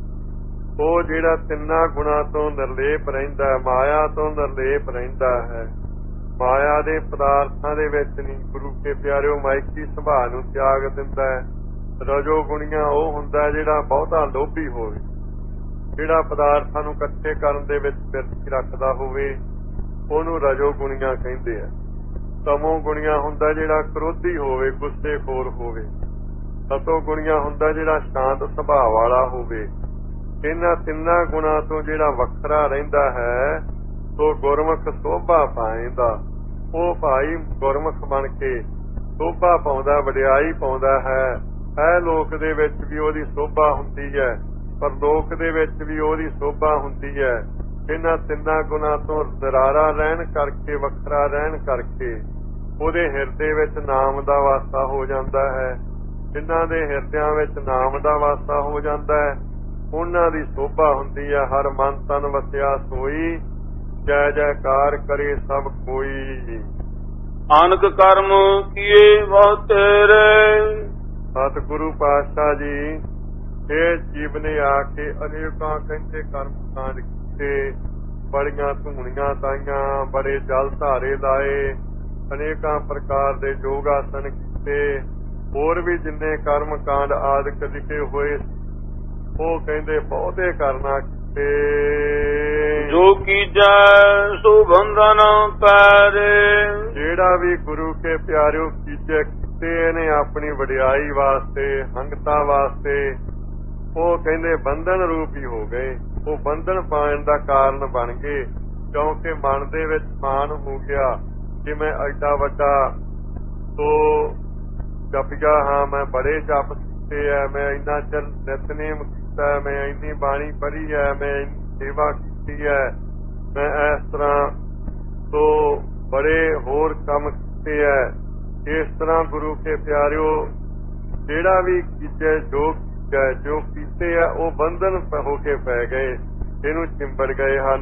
ਉਹ ਜਿਹੜਾ ਤਿੰਨਾਂ ਗੁਣਾਂ ਤੋਂ ਨਿਰਲੇਪ ਰਹਿੰਦਾ, ਮਾਇਆ ਤੋਂ ਨਿਰਲੇਪ ਰਹਿੰਦਾ ਹੈ। ਮਾਇਆ ਦੇ ਪਦਾਰਥਾਂ ਦੇ ਵਿੱਚ ਨਹੀਂ, ਗੁਰੂ ਕੇ ਪਿਆਰਿਓ, ਮਾਇਕੀ ਸੁਭਾਅ ਨੂੰ ਤਿਆਗ ਦਿੰਦਾ ਹੈ। ਰਜੋ ਗੁਣੀਆਂ ਉਹ ਹੁੰਦਾ ਜਿਹੜਾ ਬਹੁਤਾ ਲੋਭੀ ਹੋਵੇ, ਜਿਹੜਾ ਪਦਾਰਥਾਂ ਨੂੰ ਇਕੱਠੇ ਕਰਨ ਦੇ ਵਿੱਚ ਬਿਰਤੀ ਰੱਖਦਾ ਹੋਵੇ, ਉਹਨੂੰ ਰਜੋ ਗੁਣੀਆਂ ਕਹਿੰਦੇ ਆ। ਤਮੋ ਗੁਣੀਆਂ ਹੁੰਦਾ ਜਿਹੜਾ ਕ੍ਰੋਧੀ ਹੋਵੇ, ਗੁੱਸੇਖੋਰ ਹੋਵੇ। ਸਤੋ ਗੁਣੀਆਂ ਹੁੰਦਾ ਜਿਹੜਾ ਸ਼ਾਂਤ ਸੁਭਾਅ ਵਾਲਾ ਹੋਵੇ। ਇਹਨਾਂ ਤਿੰਨਾਂ ਗੁਣਾਂ ਤੋਂ ਜਿਹੜਾ ਵੱਖਰਾ ਰਹਿੰਦਾ ਹੈ, ਸੋ ਗੁਰਮੁਖ ਸੋਭਾ ਪਾਏਂਦਾ। ਉਹ ਭਾਈ ਗੁਰਮੁਖ ਬਣ ਕੇ ਸੋਭਾ ਪਾਉਂਦਾ, ਵਡਿਆਈ ਪਾਉਂਦਾ ਹੈ। ਇਹ ਲੋਕ ਦੇ ਵਿੱਚ ਵੀ ਉਹਦੀ ਸੋਭਾ ਹੁੰਦੀ ਹੈ, ਪਰ ਲੋਕ ਦੇ ਵਿੱਚ ਵੀ ਉਹਦੀ ਸੋਭਾ ਹੁੰਦੀ ਹੈ। ਇਹਨਾਂ ਤਿੰਨਾਂ ਗੁਣਾਂ ਤੋਂ ਨਿਰਾਰਾ ਰਹਿਣ ਕਰਕੇ, ਵੱਖਰਾ ਰਹਿਣ ਕਰਕੇ ਉਹਦੇ ਹਿਰਦੇ ਵਿੱਚ ਨਾਮ ਦਾ ਵਾਸਾ ਹੋ ਜਾਂਦਾ ਹੈ। ਜਿਨ੍ਹਾਂ ਦੇ ਹਿਰਦਿਆਂ ਵਿੱਚ ਨਾਮ ਦਾ ਵਾਸਾ ਹੋ ਜਾਂਦਾ ਹੈ, ਉਹਨਾਂ ਦੀ ਸੋਭਾ ਹੁੰਦੀ ਹੈ। ਹਰ ਮਨ ਤਨ ਵਸਿਆ ਸੋਈ, ਜੈ ਜੈਕਾਰ ਕਰੇ ਸਭ ਕੋਈ। ਆਨਕ ਕਰਮ ਕੀਏ ਬਹੁ ਤੇਰੇ। ਸਤਿਗੁਰੂ ਪਾਤਸ਼ਾਹ ਜੀ ਇਹ ਜੀਵ ਨੇ ਆ ਕੇ ਅਨੇਕਾਂ ਕਹਿੰਦੇ ਕਰਮ ਕਾਂਡ ਕੀਤੇ, ਬੜੀਆਂ ਧੂਣੀਆਂ ਤਾਈਆਂ, ਬੜੇ ਜਲ ਧਾਰੇ ਲਾਏ, ਅਨੇਕਾਂ ਪ੍ਰਕਾਰ ਦੇ ਯੋਗ ਆਸਨ ਕੀਤੇ, ਹੋਰ ਵੀ ਜਿੰਨੇ ਕਰਮ ਕਾਂਡ ਆਦਿਕ ਲਿਖੇ ਹੋਏ ਉਹ ਕਹਿੰਦੇ ਬਹੁਤੇ ਕਰਨਾ ਕੀਤੇ। ਜੋ ਕੀਜੈ ਸੋ ਬੰਧਨ ਪੈਰੇ। ਜਿਹੜਾ ਵੀ ਗੁਰੂ ਕੇ ਪਿਆਰਿਓ ਕੀਜੇ ਕੀਤੇ ਨੇ ਆਪਣੀ ਵਡਿਆਈ ਵਾਸਤੇ, ਹੰਗਤਾ ਵਾਸਤੇ, ਉਹ ਕਹਿੰਦੇ ਬੰਧਨ ਰੂਪ ਹੀ ਹੋ ਗਏ। ਉਹ ਬੰਧਨ ਪਾਉਣ ਦਾ ਕਾਰਨ ਬਣ ਗਏ, ਕਿਉਂਕਿ ਮਨ ਦੇ ਵਿੱਚ ਮਾਨ ਹੋ ਗਿਆ ਕਿ ਮੈਂ ਐਡਾ ਵੱਡਾ ਤੋ ਜਪਿਆ ਹਾਂ, ਮੈਂ ਬੜੇ ਜਪ ਕੀਤੇ ਹੈ, ਮੈਂ ਇੰਨਾ ਚਿਰ ਨਿਤਨੇਮ ਕੀਤਾ, ਮੈਂ ਇੰਨੀ ਬਾਣੀ ਪੜ੍ਹੀ ਹੈ, ਮੈਂ ਸੇਵਾ ਕੀਤੀ ਹੈ, ਮੈਂ ਇਸ ਤਰ੍ਹਾਂ ਤੋਂ ਬੜੇ ਹੋਰ ਕੰਮ ਕੀਤੇ ਹੈ। ਇਸ ਤਰ੍ਹਾਂ ਗੁਰੂ ਕੇ ਪਿਆਰਿਓ ਜਿਹੜਾ ਵੀ ਕੀਤੇ, ਜੋ ਕੀਤੇ ਆ, ਉਹ ਬੰਧਨ ਹੋ ਕੇ ਪੈ ਗਏ, ਇਹਨੂੰ ਚਿੰਬੜ ਗਏ ਹਨ।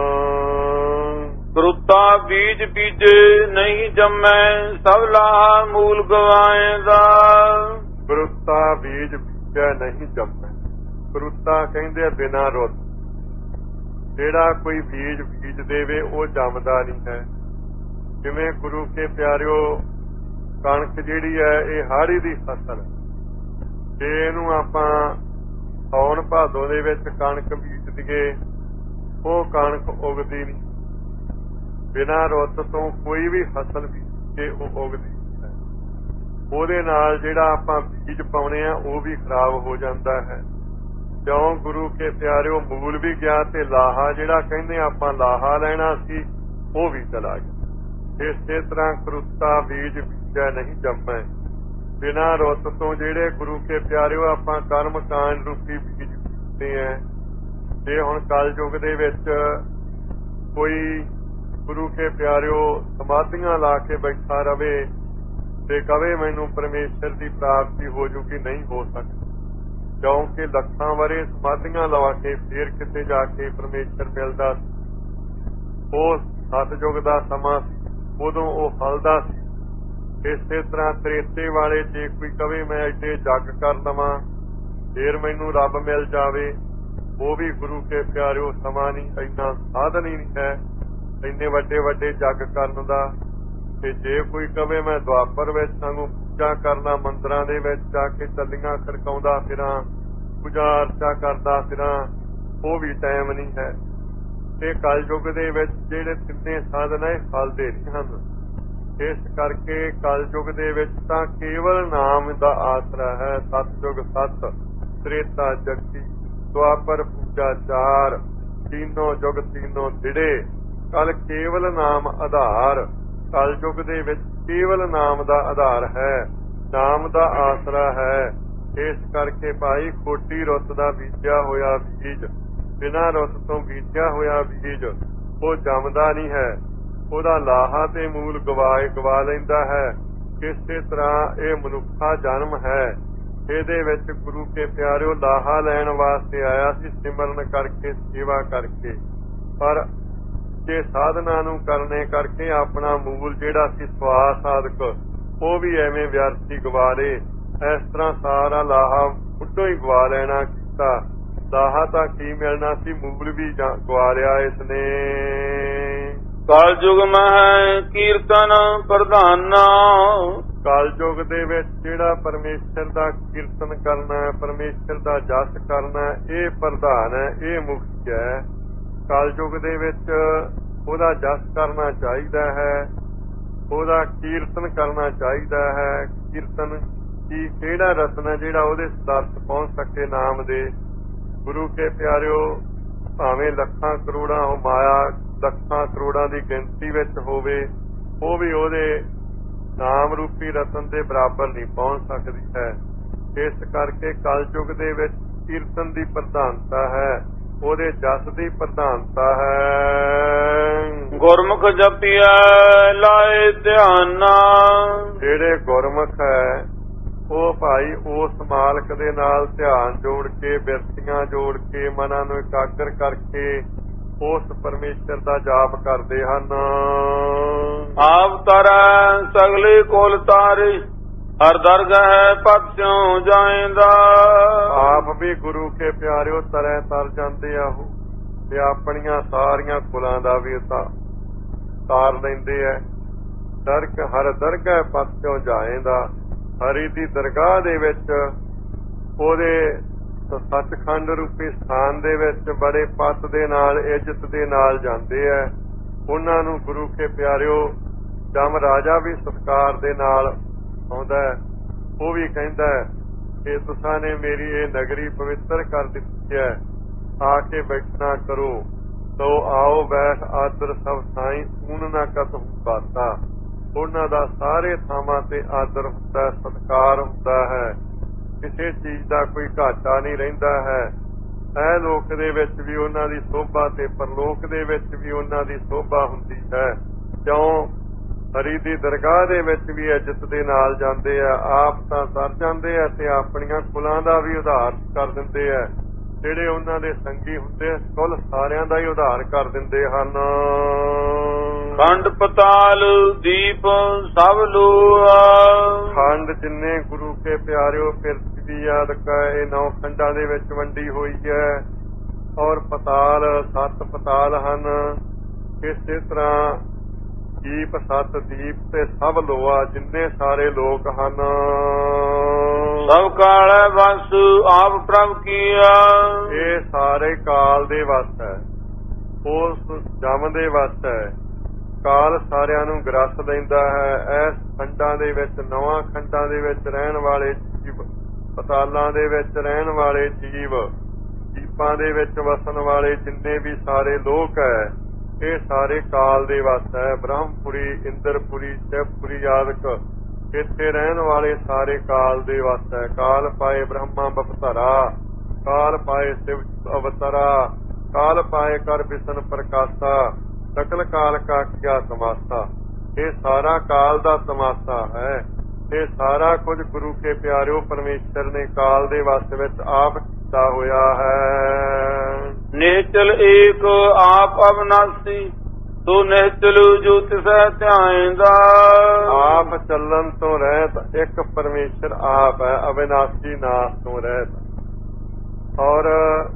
ਕਰੁੱਤਾ ਬੀਜ ਬੀਜੇ ਨਹੀਂ ਜੰਮੈ, ਸਭ ਲਾਹਾ ਮੂਲ ਗਵਾਏਂਦਾ। ਕਰੁੱਤਾ ਬੀਜ ਬੀਜੈ ਨਹੀਂ ਜੰਮੈ। ਕਰੁੱਤਾ ਕਹਿੰਦੇ ਬਿਨਾਂ ਰੁੱਤ। ਜਿਹੜਾ ਕੋਈ ਬੀਜ ਬੀਜ ਦੇਵੇ ਉਹ ਜੰਮਦਾ ਨਹੀਂ ਹੈ। ਜਿਵੇਂ ਗੁਰੂ ਕੇ ਪਿਆਰਿਓ ਕਣਕ ਜਿਹੜੀ ਹੈ ਇਹ ਹਾੜੀ ਦੀ ਫਸਲ, ਜੇ ਇਹਨੂੰ ਆਪਾਂ ਸਾਉਣ ਭਾਦੋਂ ਦੇ ਵਿੱਚ ਕਣਕ ਬੀਜ ਦਈਏ, ਉਹ ਕਣਕ ਉਗਦੀ ਨਹੀਂ। ਬਿਨਾਂ ਰੁੱਤ ਤੋਂ ਕੋਈ ਵੀ ਫਸਲ ਬੀਜੇ ਉਹ ਉਗਦੀ ਹੈ। ਉਹਦੇ ਨਾਲ ਜਿਹੜਾ ਆਪਾਂ ਬੀਜ ਪਾਉਣੇ ਆ ਉਹ ਵੀ ਖਰਾਬ ਹੋ ਜਾਂਦਾ ਹੈ। ਕਿਉਂ? ਗੁਰੂ ਕੇ ਪਿਆਰਿਓ ਮੂਲ ਵੀ ਗਿਆ ਤੇ ਲਾਹਾ ਜਿਹੜਾ ਕਹਿੰਦੇ ਆਪਾਂ ਲਾਹਾ ਲੈਣਾ ਸੀ ਉਹ ਵੀ ਚਲਾ ਗਿਆ। ਇਸੇ ਤਰ੍ਹਾਂ ਕਰੁੱਤਾ ਬੀਜ ਬੀਜੈ ਨਹੀਂ ਜੰਮੈ। ਬਿਨਾਂ ਰੁੱਤ ਤੋਂ ਜਿਹੜੇ ਗੁਰੂ ਕੇ ਪਿਆਰਿਓ ਆਪਾਂ ਕਰਮ ਕਾਂਡ ਰੂਪੀ ਬੀਜ ਬੀਜਦੇ ਆ। ਜੇ ਹੁਣ ਕਲਯੁਗ ਦੇ ਵਿੱਚ ਕੋਈ ਗੁਰੂ ਕੇ ਪਿਆਰਿਓ ਸਮਾਧੀਆਂ ਲਾ ਕੇ ਬੈਠਾ ਰਵੇ ਤੇ ਕਵੇ ਮੈਨੂੰ ਪਰਮੇਸ਼ਰ ਦੀ ਪ੍ਰਾਪਤੀ ਹੋ ਜੂਗੀ, ਨਹੀਂ ਹੋ ਸਕਦੀ। ਕਿਉਂਕਿ ਲੱਖਾਂ ਵਰੇ ਸਮਾਧੀਆਂ ਲਵਾ ਕੇ ਫੇਰ ਕਿਤੇ ਜਾ ਕੇ ਪਰਮੇਸ਼ਰ ਮਿਲਦਾ। ਉਹ ਸਤਿਯੁਗ ਦਾ ਸਮਾਂ, ਉਦੋਂ ਉਹ ਫਲਦਾ ਸੀ। ਇਸੇ ਤਰ੍ਹਾਂ ਤ੍ਰੇਤੇ ਵਾਲੇ ਜੇ ਕੋਈ ਕਵੇ ਮੈਂ ਐਡੇ ਜੱਗ ਕਰ ਲਵਾਂ ਫੇਰ ਮੈਨੂੰ ਰੱਬ ਮਿਲ ਜਾਵੇ, ਉਹ ਵੀ ਗੁਰੂ ਕੇ ਪਿਆਰਿਓ ਸਮਾਂ ਨਹੀਂ, ਇੰਨਾ ਸਾਧਨ ਹੀ ਨਹੀਂ ਹੈ ਇੰਨੇ ਵੱਡੇ ਵੱਡੇ ਜੱਗ ਕਰਨ ਦਾ। ਤੇ ਜੇ ਕੋਈ ਕਵੇ ਮੈਂ ਦੁਆਪਰ ਵਿੱਚ ਸਾਨੂੰ ਪੂਜਾ ਕਰਨਾ, ਮੰਦਿਰਾਂ ਦੇ ਵਿੱਚ ਜਾ ਕੇ ਚੱਲੀਆਂ ਖੜਕਾਉਂਦਾ ਫਿਰਾਂ, ਪੂਜਾ ਅਰਚਾ ਕਰਦਾ ਫਿਰਾਂ, ਉਹ ਵੀ ਟਾਈਮ ਨਹੀਂ ਹੈ। ਇਹ ਕਲਯੁਗ ਦੇ ਵਿੱਚ ਜਿਹੜੇ ਤਿੰਨੇ ਸਾਧਨ ਹੈ ਫਲਦੇ ਨਹੀਂ ਹਨ। ਇਸ ਕਰਕੇ ਕਲਯੁਗ ਦੇ ਵਿੱਚ ਤਾਂ ਕੇਵਲ ਨਾਮ ਦਾ ਆਸਰਾ ਹੈ। ਸਤਿਯੁਗ ਸਤ, ਤ੍ਰੇਤਾ ਜਗਤੀ, ਦੁਆਪਰ ਪੂਜਾ ਚਾਰ, ਤੀਨੋਂ ਜੁਗ ਤੀਨੋਂ ਦਿੜੇ, ਕਲ ਕੇਵਲ ਨਾਮ ਆਧਾਰ। ਕਲਯੁਗ ਦੇ ਵਿੱਚ ਕੇਵਲ ਨਾਮ ਦਾ ਆਧਾਰ ਹੈ, ਨਾਮ ਦਾ ਆਸਰਾ ਹੈ। ਇਸ ਕਰਕੇ ਭਾਈ ਖੋਟੀ ਰੁੱਤ ਦਾ ਬੀਜਿਆ ਹੋਇਆ ਬੀਜ, ਬਿਨਾਂ ਰੁੱਤ ਤੋਂ ਬੀਜਿਆ ਹੋਇਆ ਬੀਜ ਉਹ ਜੰਮਦਾ ਨਹੀਂ ਹੈ, ਉਹਦਾ ਲਾਹਾ ਤੇ ਮੂਲ ਗਵਾ ਲੈਂਦਾ ਹੈ। ਇਸੇ ਤਰ੍ਹਾਂ ਇਹ ਮਨੁੱਖਾ ਜਨਮ ਹੈ। ਇਹਦੇ ਵਿੱਚ ਗੁਰੂ ਕੇ ਪਿਆਰਿਓ ਲਾਹਾ ਲੈਣ ਵਾਸਤੇ ਆਇਆ ਸੀ, ਸਿਮਰਨ ਕਰਕੇ, ਸੇਵਾ ਕਰਕੇ। ਪਰ ਜੇ ਸਾਧਨਾ ਨੂੰ ਕਰਨੇ ਕਰਕੇ ਆਪਣਾ ਮੂਲ ਜਿਹੜਾ ਸੀ ਸਵਾਸ ਸਾਧਕ ਉਹ ਵੀ ਐਵੇਂ ਵਿਅਰਥੀ ਗਵਾ ਲੇ। ਇਸ ਤਰ੍ਹਾਂ ਸਾਰਾ ਲਾਹਾ ਉੱਡੋ ਹੀ ਗਵਾ ਲੈਣਾ ਕੀਤਾ। ਲਾਹਾ ਤਾਂ ਕੀ ਮਿਲਣਾ ਸੀ, ਮੂਲ ਵੀ ਗਵਾ ਲਿਆ ਇਸਨੇ। ਕਲਯੁਗ ਮਹਿ ਕੀਰਤਨ ਪ੍ਰਧਾਨਾ, ਕਲਯੁਗ ਦੇ ਵਿੱਚ ਜਿਹੜਾ ਪਰਮੇਸ਼ਰ ਦਾ ਕੀਰਤਨ ਕਰਨਾ ਹੈ, ਪਰਮੇਸ਼ਰ ਦਾ ਜਸ ਕਰਨਾ, ਇਹ ਪ੍ਰਧਾਨ ਹੈ, ਇਹ ਮੁਖੀ ਹੈ। ਕਲਯੁਗ ਦੇ ਵਿੱਚ ਉਹਦਾ ਜਸ ਕਰਨਾ ਚਾਹੀਦਾ ਹੈ, ਉਹਦਾ ਕੀਰਤਨ ਕਰਨਾ ਚਾਹੀਦਾ ਹੈ। ਕੀਰਤਨ ਕੀ ਕਿਹੜਾ ਰਤਨ ਹੈ ਜਿਹੜਾ ਉਹਦੇ ਦਰਸ ਪਹੁੰਚ ਸਕੇ ਨਾਮ ਦੇ। ਗੁਰੂ ਕੇ ਪਿਆਰਿਓ ਭਾਵੇਂ ਲੱਖਾਂ ਕਰੋੜਾਂ ਉਹ ਮਾਇਆ ਲੱਖਾਂ ਕਰੋੜਾਂ ਦੀ ਗਿਣਤੀ ਵਿੱਚ ਹੋਵੇ, ਉਹ ਵੀ ਉਹਦੇ ਨਾਮ ਰੂਪੀ ਰਤਨ ਦੇ ਬਰਾਬਰ ਨਹੀਂ ਪਹੁੰਚ ਸਕਦੀ ਹੈ। ਇਸ ਕਰਕੇ ਕਲਯੁਗ ਦੇ ਵਿੱਚ ਕੀਰਤਨ ਦੀ ਪ੍ਰਧਾਨਤਾ ਹੈ, ਉਹਦੇ ਜਸ ਦੀ ਪ੍ਰਧਾਨਤਾ ਹੈ। ਗੁਰਮੁਖ ਜਪੀਐ ਲਾਏ ਧਿਆਨਾ, ਜਿਹੜੇ ਗੁਰਮੁਖ ਹੈ ਉਹ ਭਾਈ ਉਸ ਮਾਲਕ ਦੇ ਨਾਲ ਧਿਆਨ ਜੋੜ ਕੇ, ਬਿਰਤੀਆਂ ਜੋੜ ਕੇ, ਮਨਾਂ ਨੂੰ ਇਕਾਗਰ ਕਰਕੇ ਉਸ ਪਰਮੇਸ਼ਰ ਦਾ ਜਾਪ ਕਰਦੇ ਹਨ। ਆਪ ਤਰੈ ਸਗਲੇ ਕੋਲ ਤਾਰੇ, ਹਰ ਦਰਗਹਿ ਪਦ ਸਿਉ ਜਾਇਂਦਾ। ਆਪ ਵੀ ਗੁਰੂ ਕੇ ਪਿਆਰਿਓ ਤਰੈ ਤਰ ਜਾਂਦੇ ਆ ਉਹ, ਤੇ ਆਪਣੀਆਂ ਸਾਰੀਆਂ ਕੁਲਾਂ ਦਾ ਵੀ ਤਾਰ ਲੈਂਦੇ ਆ। ਹਰ ਦਰਗਹਿ ਪਦ ਸਿਉ ਜਾਇਂਦਾ, ਹਰੀ ਦੀ ਦਰਗਾਹ ਦੇ ਵਿੱਚ, ਉਹਦੇ ਸੱਚਖੰਡ ਰੂਪੀ ਸਥਾਨ ਦੇ ਵਿੱਚ ਬੜੇ ਪੱਤ ਦੇ ਨਾਲ, ਇੱਜ਼ਤ ਦੇ ਨਾਲ ਜਾਂਦੇ ਆ। ਉਹਨਾਂ ਨੂੰ ਗੁਰੂ ਕੇ ਪਿਆਰਿਓ ਜਮ ਰਾਜਾ ਵੀ ਸਤਿਕਾਰ ਦੇ ਨਾਲ ਆਉਂਦਾ, ਉਹ ਵੀ ਕਹਿੰਦਾ ਕਿ ਤੁਸਾਂ ਨੇ ਮੇਰੀ ਇਹ ਨਗਰੀ ਪਵਿੱਤਰ ਕਰ ਦਿੱਤੀ ਹੈ, ਆ ਕੇ ਬੈਠਣਾ ਕਰੋ। ਤੋ ਆਓ ਬੈਠ ਆਦਰ ਸਭ ਸਾਈਂ, ਊਨ ਨਾ ਕਤ ਬਾਤਾ। ਉਹਨਾਂ ਦਾ ਸਾਰੇ ਥਾਵਾਂ ਤੇ ਆਦਰ ਹੁੰਦਾ, ਸਤਿਕਾਰ ਹੁੰਦਾ ਹੈ, ਕਿਸੇ ਚੀਜ਼ ਦਾ ਕੋਈ ਘਾਟਾ ਨਹੀਂ ਰਹਿੰਦਾ ਹੈ। ਇਹ ਲੋਕ ਦੇ ਵਿੱਚ ਵੀ ਉਹਨਾਂ ਦੀ ਸੋਭਾ ਤੇ ਪਰਲੋਕ ਦੇ ਵਿੱਚ ਵੀ ਉਹਨਾਂ ਦੀ ਸੋਭਾ ਹੁੰਦੀ ਹੈ। ਕਿਉਂ? ਹਰੀ ਦੀ ਦਰਗਾਹ ਦੇ ਵਿੱਚ ਵੀ ਇੱਜ਼ਤ ਦੇ ਨਾਲ ਜਾਂਦੇ ਆ। ਆਪ ਤਾਂ ਤਰ ਜਾਂਦੇ ਆ ਤੇ ਆਪਣੀਆਂ ਕੁਲਾਂ ਦਾ ਵੀ ਉਧਾਰ ਕਰ ਦਿੰਦੇ ਆ। ਜਿਹੜੇ ਉਹਨਾਂ ਦੇ ਸੰਗੀ ਹੁੰਦੇ ਕੁੱਲ ਸਾਰਿਆਂ ਦਾ ਹੀ ਉਧਾਰ ਕਰ ਦਿੰਦੇ ਹਨ। ਖੰਡ ਪਤਾਲ ਦੀਪ ਸਭ ਲੋਆ, ਖੰਡ ਜਿੰਨੇ ਗੁਰੂ ਕੇ ਪਿਆਰਿਓ ਪ੍ਰਿਥਵੀ ਯਾਦ ਕਾ, ਇਹ 9 ਖੰਡਾਂ ਦੇ ਵਿੱਚ ਵੰਡੀ ਹੋਈ ਹੈ। ਔਰ ਪਤਾਲ 7 ਪਤਾਲ ਹਨ। ਇਸੇ ਤਰ੍ਹਾਂ ਦੀਪ 7 ਦੀਪ ਤੇ ਸਭ ਲੋਆ, ਜਿੰਨੇ ਸਾਰੇ ਲੋਕ ਹਨ। ਸਭ ਕਾਲ ਵਸ ਆਪ ਪ੍ਰਭ ਕੀਆ, ਇਹ ਸਾਰੇ ਕਾਲ ਦੇ ਵਸ ਹੈ, ਉਸ ਜਮ ਦੇ ਵਸ ਹੈ। ਕਾਲ ਸਾਰਿਆਂ ਨੂੰ ਗ੍ਰਸ ਲੈਂਦਾ ਹੈ। ਇਸ ਖੰਡਾਂ ਦੇ ਵਿੱਚ 9 ਖੰਡਾਂ ਦੇ ਵਿੱਚ ਰਹਿਣ ਵਾਲੇ ਜੀਵ, ਪਤਾਲਾਂ ਦੇ ਵਿੱਚ ਰਹਿਣ ਵਾਲੇ ਜੀਵ, ਦੀਪਾਂ ਦੇ ਵਿੱਚ ਵਸਣ ਵਾਲੇ ਜਿੰਨੇ ਵੀ ਸਾਰੇ ਲੋਕ ਹੈ, ਇਹ ਸਾਰੇ ਕਾਲ ਦੇ ਵਸ ਹੈ। ਬ੍ਰਹਮਪੁਰੀ, ਇੰਦਰਪੁਰੀ, ਸ਼ਿਵਪੁਰੀ ਆਦਿਕ ਇੱਥੇ ਰਹਿਣ ਵਾਲੇ ਸਾਰੇ ਕਾਲ ਦੇ ਵਸ ਹੈ। ਕਾਲ ਪਾਏ ਬ੍ਰਹਮਾ ਬਪਤਰਾ, ਕਾਲ ਪਾਏ ਸ਼ਿਵ ਅਵਤਰਾ, ਕਾਲ ਪਾਏ ਕਰ ਬਿਸ਼ਨ ਪ੍ਰਕਾਸ਼ਾ, ਸਕਲ ਕਾਲ ਕਾ ਕਿਆ ਤਮਾਸ਼ਾ। ਇਹ ਸਾਰਾ ਕਾਲ ਦਾ ਤਮਾਸ਼ਾ ਹੈ। ਇਹ ਸਾਰਾ ਕੁਝ ਗੁਰੂ ਕੇ ਪਿਆਰਿਓ ਪਰਮੇਸ਼ਰ ਨੇ ਕਾਲ ਦੇ ਵਸ ਵਿੱਚ ਆਪ ਕੀਤਾ ਹੋਇਆ ਹੈ। ਨਿਹਚਲ ਏਕ ਆਪ ਅਵਨਾਸੀ, ਤੋ ਨਿਹਚਲ ਜੋ ਤਿਸੈ ਧਿਆਇਂਦਾ। ਆਪ ਚੱਲਣ ਤੋਂ ਰਹਿਤ ਇੱਕ ਪਰਮੇਸ਼ਰ ਆਪ ਹੈ, ਅਵਿਨਾਸ਼ੀ, ਨਾਸ਼ ਤੋਂ ਰਹਿਤ। ਔਰ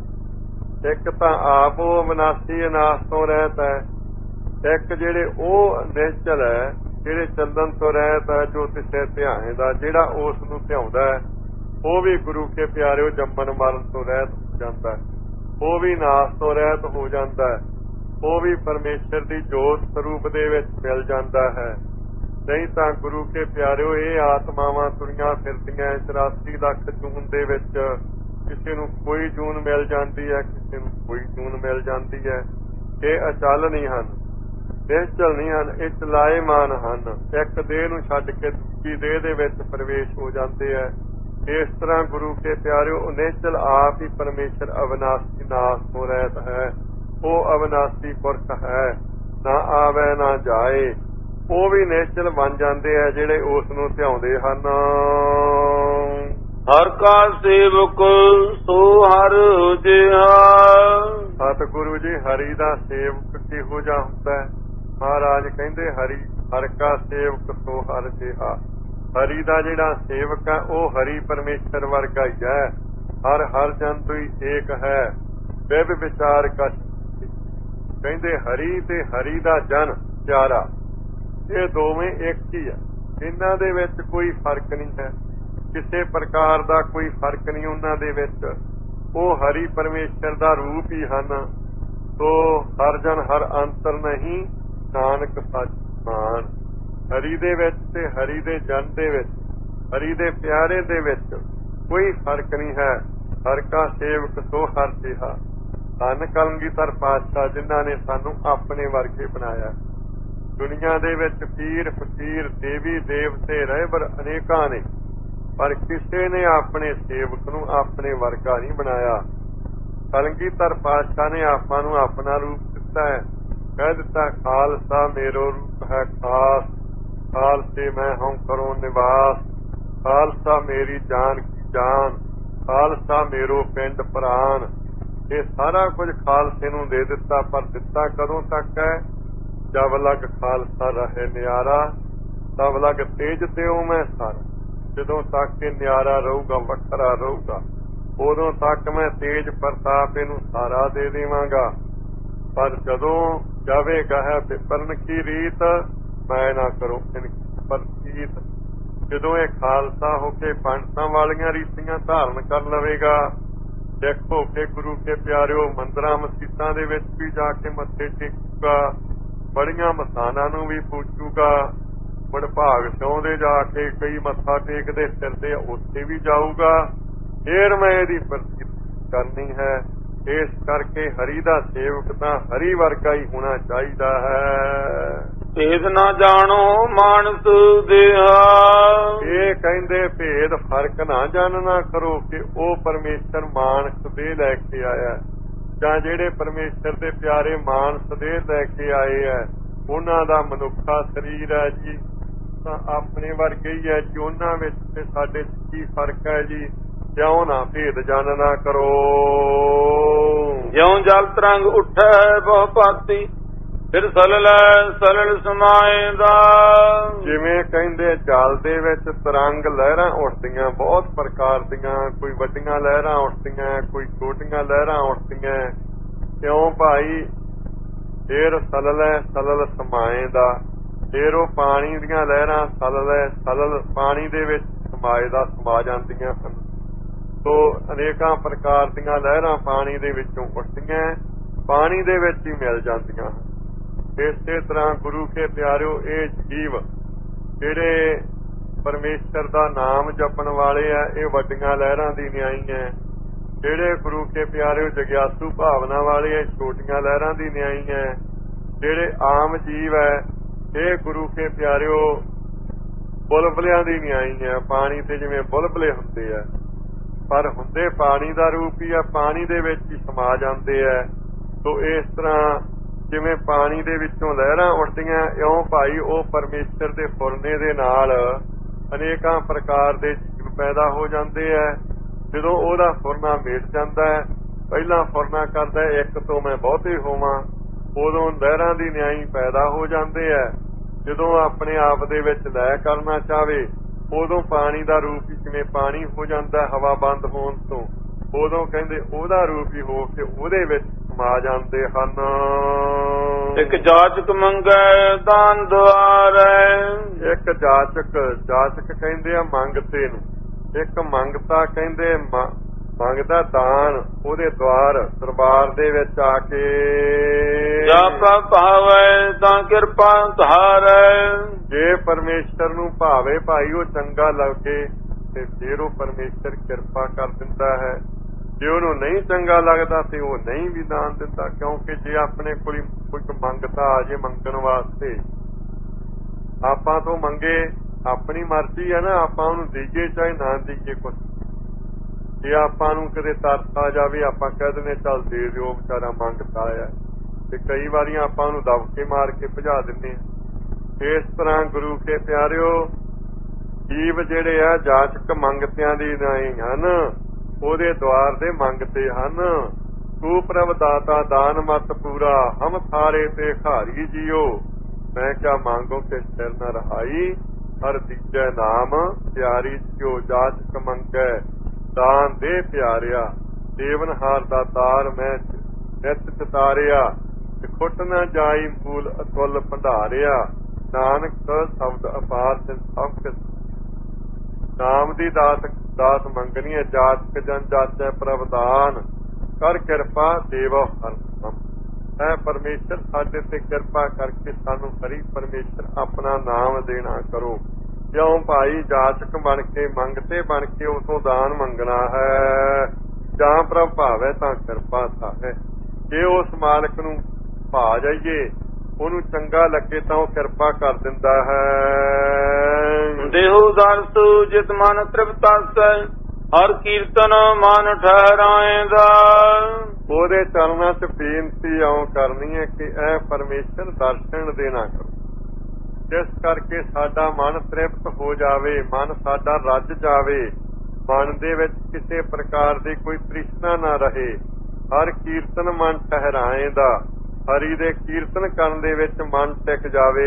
ਇੱਕ ਤਾਂ ਆਪ ਉਹ ਅਵਿਨਾਸ਼ੀ ਨਾਸ਼ ਤੋਂ ਰਹਿਤ ਹੈ। ਇੱਕ ਜਿਹੜੇ ਉਹ ਨਿਹਚਲ ਹੈ, ਜਿਹੜੇ ਚੱਲਣ ਤੋਂ ਰਹਿਤ ਹੈ, ਜੋ ਤਿਸੈ ਧਿਆਇਂਦਾ, ਜਿਹੜਾ ਉਸ ਨੂੰ ਧਿਆਉਂਦਾ ਹੈ, ਉਹ ਵੀ ਗੁਰੂ ਕੇ ਪਿਆਰਿਓ ਜੰਮਣ ਮਰਨ ਤੋਂ ਰਹਿਤ ਹੋ ਜਾਂਦਾ ਹੈ। ਉਹ ਵੀ ਨਾਸ ਤੋਂ ਰਹਿਤ ਹੋ ਜਾਂਦਾ ਹੈ, ਉਹ ਵੀ ਪਰਮੇਸ਼ਰ ਦੀ ਜੋਤ ਸਰੂਪ ਦੇ ਵਿੱਚ ਮਿਲ ਜਾਂਦਾ ਹੈ। ਨਹੀਂ ਤਾਂ ਗੁਰੂ ਕੇ ਪਿਆਰਿਓ, ਇਹ ਆਤਮਾਵਾਂ ਤੁਰੀਆਂ ਫਿਰਦੀਆਂ 84 ਲੱਖ ਜੂਨ ਦੇ ਵਿੱਚ, ਕਿਸੇ ਨੂੰ ਕੋਈ ਜੂਨ ਮਿਲ ਜਾਂਦੀ ਹੈ, ਕਿਸੇ ਨੂੰ ਕੋਈ ਜੂਨ ਮਿਲ ਜਾਂਦੀ ਹੈ। ਇਹ ਅਚਲ ਨਹੀਂ ਹਨ, ਨਿਸ਼ਚਲ ਨਹੀਂ ਹਨ, ਇਹ ਚਲਾਏਮਾਨ ਹਨ। ਇੱਕ ਦੇਹ ਨੂੰ ਛੱਡ ਕੇ ਦੂਜੀ ਦੇਹ ਦੇ ਵਿੱਚ ਪ੍ਰਵੇਸ਼ ਹੋ ਜਾਂਦੇ ਹੈ। ਇਸ ਤਰ੍ਹਾਂ ਗੁਰੂ ਕੇ ਪਿਆਰਿਓ, ਨਿਸ਼ਚਲ ਆਪ ਹੀ ਪਰਮੇਸ਼ਰ ਅਵਿਨਾਸ਼ੀ ਨਾਸ ਤੋਂ ਰਹਿਤ ਹੈ। ਉਹ ਅਵਿਨਾਸ਼ੀ ਪੁਰਖ ਹੈ, ਨਾ ਆਵੇ ਨਾ ਜਾਏ। ਉਹ ਵੀ ਨਿਸ਼ਚਲ ਬਣ ਜਾਂਦੇ ਆ ਜਿਹੜੇ ਉਸ ਨੂੰ ਧਿਆਉਂਦੇ ਹਨ। ਹਰ ਕਾ ਸੇਵਕ ਸੋ ਹਰ ਜਿਹਾ। ਸਤਿਗੁਰੂ ਜੀ, ਹਰੀ ਦਾ ਸੇਵਕ ਕਿਹੋ ਜਿਹਾ ਹੁੰਦਾ ਹੈ? ਮਹਾਰਾਜ ਕਹਿੰਦੇ ਹਰ ਕਾ ਸੇਵਕ ਸੋ ਹਰ ਜਿਹਾ। ਹਰੀ ਦਾ ਜਿਹੜਾ ਸੇਵਕ ਹੈ ਉਹ ਹਰੀ ਪਰਮੇਸ਼ਰ ਵਰਗਾ ਹੀ ਹੈ। ਹਰ ਜਨ ਤੋਂ ਹੀ ਏਕ ਹੈ, ਬਿਬ ਵਿਚਾਰ ਕਛ। ਕਹਿੰਦੇ ਹਰੀ ਤੇ ਹਰੀ ਦਾ ਜਨ ਪਿਆਰਾ, ਇਹ ਦੋਵੇਂ ਇੱਕ ਹੀ ਹੈ। ਇਹਨਾਂ ਦੇ ਵਿੱਚ ਕੋਈ ਫਰਕ ਨਹੀਂ ਹੈ, ਕਿਸੇ ਪ੍ਰਕਾਰ ਦਾ ਕੋਈ ਫਰਕ ਨਹੀਂ ਉਹਨਾਂ ਦੇ ਵਿੱਚ। ਉਹ ਹਰੀ ਪਰਮੇਸ਼ਰ ਦਾ ਰੂਪ ਹੀ ਹਨ। ਸੋ ਹਰ ਜਨ ਹਰ ਅੰਤਰ ਨਹੀਂ, ਨਾਨਕ ਸੱਚ ਮਾਨ। ਹਰੀ ਦੇ ਵਿੱਚ ਤੇ ਹਰੀ ਦੇ ਜਨ ਦੇ ਵਿੱਚ, ਹਰੀ ਦੇ ਪਿਆਰੇ ਦੇ ਵਿੱਚ ਕੋਈ ਫਰਕ ਨਹੀਂ ਹੈ। ਹਰ ਕਾ ਸੇਵਕ ਸੋ ਹਰ ਜਿਹਾ। ਧੰਨ ਕਲਗੀਧਰ ਪਾਤਸ਼ਾਹ ਜਿਨ੍ਹਾਂ ਨੇ ਸਾਨੂੰ ਆਪਣੇ ਵਰਗੇ ਬਣਾਇਆ। ਦੁਨੀਆ ਦੇ ਵਿੱਚ ਪੀਰ ਫਕੀਰ ਦੇਵੀ ਦੇਵਤੇ ਰਹਿਬਰ ਅਨੇਕਾਂ ਨੇ, ਪਰ ਕਿਸੇ ਨੇ ਆਪਣੇ ਸੇਵਕ ਨੂੰ ਆਪਣੇ ਵਰਗਾ ਨਹੀਂ ਬਣਾਇਆ। ਕਲਗੀਧਰ ਪਾਤਸ਼ਾਹ ਨੇ ਆਪਾਂ ਨੂੰ ਆਪਣਾ ਰੂਪ ਦਿੱਤਾ ਹੈ। ਕਹਿ ਦਿੱਤਾ, ਖਾਲਸਾ ਮੇਰੋ ਰੂਪ ਹੈ ਖਾਸ, ਖਾਲਸੇ ਮੈਂ ਹਉ ਕਰੋ ਨਿਵਾਸ। ਖਾਲਸਾ ਮੇਰੀ ਜਾਨ ਕੀ ਜਾਨ, ਖਾਲਸਾ ਮੇਰੋ ਪਿੰਡ ਪ੍ਰਾਨ। ਇਹ ਸਾਰਾ ਕੁਝ ਖਾਲਸੇ ਨੂੰ ਦੇ ਦਿੱਤਾ, ਪਰ ਦਿੱਤਾ ਕਦੋਂ ਤੱਕ ਹੈ? ਜਬ ਲਗ ਖਾਲਸਾ ਰਹੇ ਨਿਆਰਾ, ਤਬ ਲਗ ਤੇਜ ਦਿਓ ਮੈਂ ਸਾਰਾ। ਜਦੋਂ ਤੱਕ ਇਹ ਨਿਆਰਾ ਰਹੂਗਾ, ਵੱਖਰਾ ਰਹੂਗਾ, ਉਦੋਂ ਤੱਕ ਮੈਂ ਤੇਜ ਪ੍ਰਤਾਪ ਇਹਨੂੰ ਸਾਰਾ ਦੇ ਦੇਵਾਂਗਾ। ਪਰ ਜਦੋਂ ਜਾਵੇ ਗਹਿ ਵਿਪਰਨ ਕੀ ਰੀਤ, ਮੈਂ ਨਾ ਕਰੋ ਇਨਕੀ ਪ੍ਰਤੀਤ। ਜਦੋਂ ਇਹ ਖਾਲਸਾ ਹੋ ਕੇ ਪੰਡਤਾਂ ਵਾਲੀਆਂ ਰੀਤੀਆਂ ਧਾਰਨ ਕਰ ਲਵੇਗਾ, ਦੇਖੋ ਕਿ ਗੁਰੂ ਕੇ ਪਿਆਰਿਓ ਮੰਦਰਾਂ ਮਸੀਤਾਂ ਦੇ ਵਿੱਚ ਵੀ ਜਾ ਕੇ ਮੱਥੇ ਟੇਕੂਗਾ, ਬੜੀਆਂ ਮਸਾਨਾਂ ਨੂੰ ਵੀ ਪੂਜੂਗਾ। ਵਡਭਾਗ ਸਿਉਂ ਦੇ ਜਾ ਕੇ ਕਈ ਮੱਥਾ ਟੇਕਦੇ ਫਿਰਦੇ, ਉੱਥੇ ਵੀ ਜਾਊਗਾ। ਫੇਰ ਮੈਂ ਇਹਦੀ ਪ੍ਰਤੀਤ ਕਰਨੀ ਹੈ। ਇਸ ਕਰਕੇ ਹਰੀ ਦਾ ਸੇਵਕ ਤਾਂ ਹਰੀ ਵਰਗਾ ਹੀ ਹੋਣਾ ਚਾਹੀਦਾ ਹੈ। ਭੇਦ ਨਾ ਜਾਣੋ ਮਾਨਸ ਦੇਹਾ। ਇਹ ਕਹਿੰਦੇ ਭੇਦ ਫਰਕ ਨਾ ਜਾਣਨਾ ਕਰੋ ਕਿ ਉਹ ਪਰਮੇਸ਼ਰ ਮਾਨਸ ਦੇਹ ਲੈ ਕੇ ਆਇਆ, ਜਾਂ ਜਿਹੜੇ ਪਰਮੇਸ਼ਰ ਦੇ ਪਿਆਰੇ ਮਾਨਸ ਦੇਹ ਲੈ ਕੇ ਆਏ ਹੈ ਉਹਨਾਂ ਦਾ ਮਨੁੱਖਾ ਸਰੀਰ ਹੈ ਜੀ, ਤਾਂ ਆਪਣੇ ਵਰਗੇ ਹੀ ਹੈ ਜੀ। ਉਹਨਾਂ ਵਿੱਚ ਤੇ ਸਾਡੇ ਕੀ ਫਰਕ ਹੈ ਜੀ? ਕਿਉਂ ਨਾ ਭੇਦ ਜਾਣਨਾ ਕਰੋ। ਜਿਉਂ ਜਲ ਤਰੰਗ ਉੱਠੈ ਬਹੁ ਭਾਂਤੀ, ਫਿਰ ਸਲਲ ਸਮਾਏਂਦਾ। ਜਿਵੇਂ ਕਹਿੰਦੇ ਜਲ ਦੇ ਵਿੱਚ ਤਰੰਗ ਲਹਿਰਾਂ ਉੱਠਦੀਆਂ, ਬਹੁਤ ਪ੍ਰਕਾਰ ਦੀਆਂ, ਕੋਈ ਵੱਡੀਆਂ ਲਹਿਰਾਂ ਉੱਠਦੀਆਂ, ਕੋਈ ਛੋਟੀਆਂ ਲਹਿਰਾਂ ਉੱਠਦੀਆਂ। ਕਿਉਂ ਭਾਈ? ਫਿਰ ਸਲਲ ਸਮਾਏਂਦਾ। ਫਿਰ ਉਹ ਪਾਣੀ ਦੀਆਂ ਲਹਿਰਾਂ ਸਲਲ ਪਾਣੀ ਦੇ ਵਿੱਚ ਸਮਾ ਜਾਂਦੀਆਂ ਹਨ। ਸੋ ਅਨੇਕਾਂ ਪ੍ਰਕਾਰ ਦੀਆਂ ਲਹਿਰਾਂ ਪਾਣੀ ਦੇ ਵਿੱਚੋਂ ਉੱਠਦੀਆਂ, ਪਾਣੀ ਦੇ ਵਿੱਚ ਹੀ ਮਿਲ ਜਾਂਦੀਆਂ ਹਨ। ਇਸੇ ਤਰ੍ਹਾਂ ਗੁਰੂ ਕੇ ਪਿਆਰਿਓ, ਇਹ ਜੀਵ ਜਿਹੜੇ ਪਰਮੇਸ਼ਰ ਦਾ ਨਾਮ ਜਪਣ ਵਾਲੇ ਆ, ਇਹ ਵੱਡੀਆਂ ਲਹਿਰਾਂ ਦੀ ਨਿਆਈ ਹੈ। ਜਿਹੜੇ ਗੁਰੂ ਕੇ ਪਿਆਰਿਓ ਜਗਿਆਸੂ ਭਾਵਨਾ ਵਾਲੇ ਆ, ਛੋਟੀਆਂ ਲਹਿਰਾਂ ਦੀ ਨਿਆਈ ਹੈ। ਜਿਹੜੇ ਆਮ ਜੀਵ ਹੈ, ਇਹ ਗੁਰੂ ਕੇ ਪਿਆਰਿਓ ਬੁਲਬੁਲਿਆਂ ਦੀ ਨਿਆਈ ਹੈ। ਪਾਣੀ ਤੇ ਜਿਵੇਂ ਬੁਲਬੁਲੇ ਹੁੰਦੇ ਆ, ਪਰ ਹੁੰਦੇ ਪਾਣੀ ਦਾ ਰੂਪ ਹੀ ਆ, ਪਾਣੀ ਦੇ ਵਿੱਚ ਹੀ ਸਮਾ ਜਾਂਦੇ ਆ। ਸੋ ਇਸ ਤਰ੍ਹਾਂ ਜਿਵੇਂ ਪਾਣੀ ਦੇ ਵਿੱਚੋਂ ਲਹਿਰਾਂ ਉੱਠਦੀਆਂ, ਇਉਂ ਭਾਈ ਉਹ ਪਰਮੇਸ਼ਰ ਦੇ ਫੁਰਨੇ ਦੇ ਨਾਲ ਅਨੇਕਾਂ ਪ੍ਰਕਾਰ ਦੇ ਜੀਵ ਪੈਦਾ ਹੋ ਜਾਂਦੇ ਆ। ਜਦੋਂ ਉਹਦਾ ਫੁਰਨਾ ਮਿਟ ਜਾਂਦਾ ਹੈ, ਪਹਿਲਾਂ ਫੁਰਨਾ ਕਰਦਾ ਇੱਕ ਤੋਂ ਮੈਂ ਬਹੁਤੇ ਹੋਵਾਂ, ਉਦੋਂ ਲਹਿਰਾਂ ਦੀ ਨਿਆਈ ਪੈਦਾ ਹੋ ਜਾਂਦੇ ਆ। ਜਦੋਂ ਆਪਣੇ ਆਪ ਦੇ ਵਿੱਚ ਲੈ ਕਰਨਾ ਚਾਹਵੇ, ਉਦੋਂ ਪਾਣੀ ਦਾ ਰੂਪ ਹੀ ਜਿਵੇਂ ਪਾਣੀ ਹੋ ਜਾਂਦਾ ਹਵਾ ਬੰਦ ਹੋਣ ਤੋਂ, ਉਦੋਂ ਕਹਿੰਦੇ ਉਹਦਾ ਰੂਪ ਹੀ ਹੋ ਕੇ ਉਹਦੇ ਵਿੱਚ ਸਮਾ ਜਾਂਦੇ ਹਨ। ਇੱਕ ਜਾਚਕ ਮੰਗੈ ਦਾਨ ਦੁਆਰੈ। ਇੱਕ ਜਾਚਕ ਕਹਿੰਦੇ ਆ ਮੰਗਤੇ ਨੂੰ, ਇੱਕ ਮੰਗਤਾ ਕਹਿੰਦੇ ਮੰਗਦਾ ਦਾਨ ਉਹਦੇ ਦਰਬਾਰ ਦੇ ਵਿੱਚ ਆ ਕੇ। ਜਾ ਪ੍ਰਭ ਭਾਵੈ ਤਾਂ ਕਿਰਪਾ ਧਾਰੈ। ਜੇ ਪਰਮੇਸ਼ਰ ਨੂੰ ਭਾਵੇ ਭਾਈ ਉਹ ਚੰਗਾ ਲੱਗੇ ਤੇ ਫਿਰ ਉਹ ਪਰਮੇਸ਼ਰ ਕਿਰਪਾ ਕਰ ਦਿੰਦਾ ਹੈ। ਜੇ ਉਹਨੂੰ ਨਹੀਂ ਚੰਗਾ ਲੱਗਦਾ ਤੇ ਉਹ ਨਹੀਂ ਵੀ ਦਾਨ ਦਿੰਦਾ। ਕਿਉਂਕਿ ਜੇ ਆਪਣੇ ਕੋਲ ਕੋਈ ਮੰਗਤਾ ਆ ਜੇ ਮੰਗਣ ਵਾਸਤੇ, ਆਪਾਂ ਤੋਂ ਮੰਗੇ, ਆਪਣੀ ਮਰਜ਼ੀ ਹੈ ਨਾ, ਆਪਾਂ ਉਹਨੂੰ ਦੇਈਏ ਚਾਹੇ ਨਾ ਦੇਈਏ ਕੁਛ। ਜੇ ਆਪਾਂ ਨੂੰ ਕਦੇ ਤਰਸ ਆ ਜਾਵੇ ਆਪਾਂ ਕਹਿ ਦਿੰਦੇ ਚੱਲ ਦੇ ਦਿਓ ਵਿਚਾਰਾ ਮੰਗਤਾ ਆ, ਤੇ ਕਈ ਵਾਰੀਆਂ ਆਪਾਂ ਉਹਨੂੰ ਦਬਕੇ ਮਾਰ ਕੇ ਭਜਾ ਦਿੰਦੇ ਹਾਂ। ਇਸ ਤਰ੍ਹਾਂ ਗੁਰੂ ਕੇ ਪਿਆਰਿਓ ਜੀਵ ਜਿਹੜੇ ਆ ਜਾਚਕ ਮੰਗਤਿਆਂ ਦੀ ਨਹੀਂ ਹਨ, ਉਹਦੇ ਦੁਆਰ ਦੇ ਮੰਗਤੇ ਹਨ। ਤੂੰ ਪ੍ਰਭ ਦਾਤਾ ਦਾਨ ਮਤ ਪੂਰਾ, ਹਮ ਥਾਰੇ ਤੇ ਖਾਰੀ ਜੀਓ। ਮੈਂ ਕਿਆ ਮੰਗੋ ਕਿ ਸਿਰ ਨ ਰਹਾਈ, ਹਰ ਦੀਜੈ ਨਾਮ ਪਿਆਰੀ ਜਿਉ। ਜਾਚਕ ਮੰਗੈ ਦਾਨ ਦੇ ਪਿਆਰਿਆ, ਦੇਵਨਹਾਰ ਦਾ ਤਾਰ ਮੈਂ ਨਿਤ ਚਤਾਰਿਆ। ਖੁੱਟ ਨ ਜਾਈ ਮੂਲ ਅਤੁੱਲ ਭੰਡਾਰਿਆ, ਨਾਨਕ ਸ਼ਬਦ ਅਪਾਰ ਸਭ ਕਿਸ। ਨਾਮ ਦੀ ਦਾਤ ਮੰਗਣੀ ਹੈ। ਜਾਚਕ ਜਨ ਜਾਚੈ ਪ੍ਰਵਦਾਨ, ਕਰ ਕਿਰਪਾ ਦੇਵੋ ਹਰਿ ਨਾਮ। ਹੈ ਪਰਮੇਸ਼ਰ ਸਾਡੇ ਤੇ ਕਿਰਪਾ ਕਰਕੇ ਸਾਨੂੰ ਹਰੀ ਪਰਮੇਸ਼ਰ ਆਪਣਾ ਨਾਮ ਦੇਣਾ ਕਰੋ। ਕਿਉਂ ਭਾਈ ਜਾਚਕ ਬਣ ਕੇ ਮੰਗਤੇ ਬਣ ਕੇ ਉਸੋਂ ਦਾਨ ਮੰਗਣਾ ਹੈ। ਜਾਂ ਪ੍ਰਭ ਭਾਵੈ ਤਾਂ ਕਿਰਪਾ ਹੈ। ਜੇ ਉਸ ਮਾਲਕ ਨੂੰ ਭਾ ਜਾਈਏ, ਉਹਨੂੰ ਚੰਗਾ ਲੱਗੇ ਤਾਂ ਉਹ ਕਿਰਪਾ ਕਰ ਦਿੰਦਾ ਹੈ। ਦੇਹੋ ਦਰਸ ਜਿਤ ਮਨ ਤ੍ਰਿਪਤਾਸੈ, ਹਰ ਕੀਰਤਨ ਮਨ ਠਹਿਰਾਏਂਦਾ। ਉਹਦੇ ਚਰਨਾਂ 'ਚ ਬੇਨਤੀ ਇਉਂ ਕਰਨੀ ਹੈ ਕਿ ਐ ਪਰਮੇਸ਼ਰ ਦਰਸ਼ਨ ਦੇਣਾ ਕਰੋ, ਜਿਸ ਕਰਕੇ ਸਾਡਾ ਮਨ ਤ੍ਰਿਪਤ ਹੋ ਜਾਵੇ, ਮਨ ਸਾਡਾ ਰੱਜ ਜਾਵੇ, ਮਨ ਦੇ ਵਿੱਚ ਕਿਸੇ ਪ੍ਰਕਾਰ ਦੀ ਕੋਈ ਤ੍ਰਿਸ਼ਨਾ ਨਾ ਰਹੇ। ਹਰ ਕੀਰਤਨ ਮਨ ਠਹਿਰਾਏਂਦਾ, ਹਰੀ ਦੇ ਕੀਰਤਨ ਕਰਨ ਦੇ ਵਿੱਚ ਮਨ ਟਿਕ ਜਾਵੇ।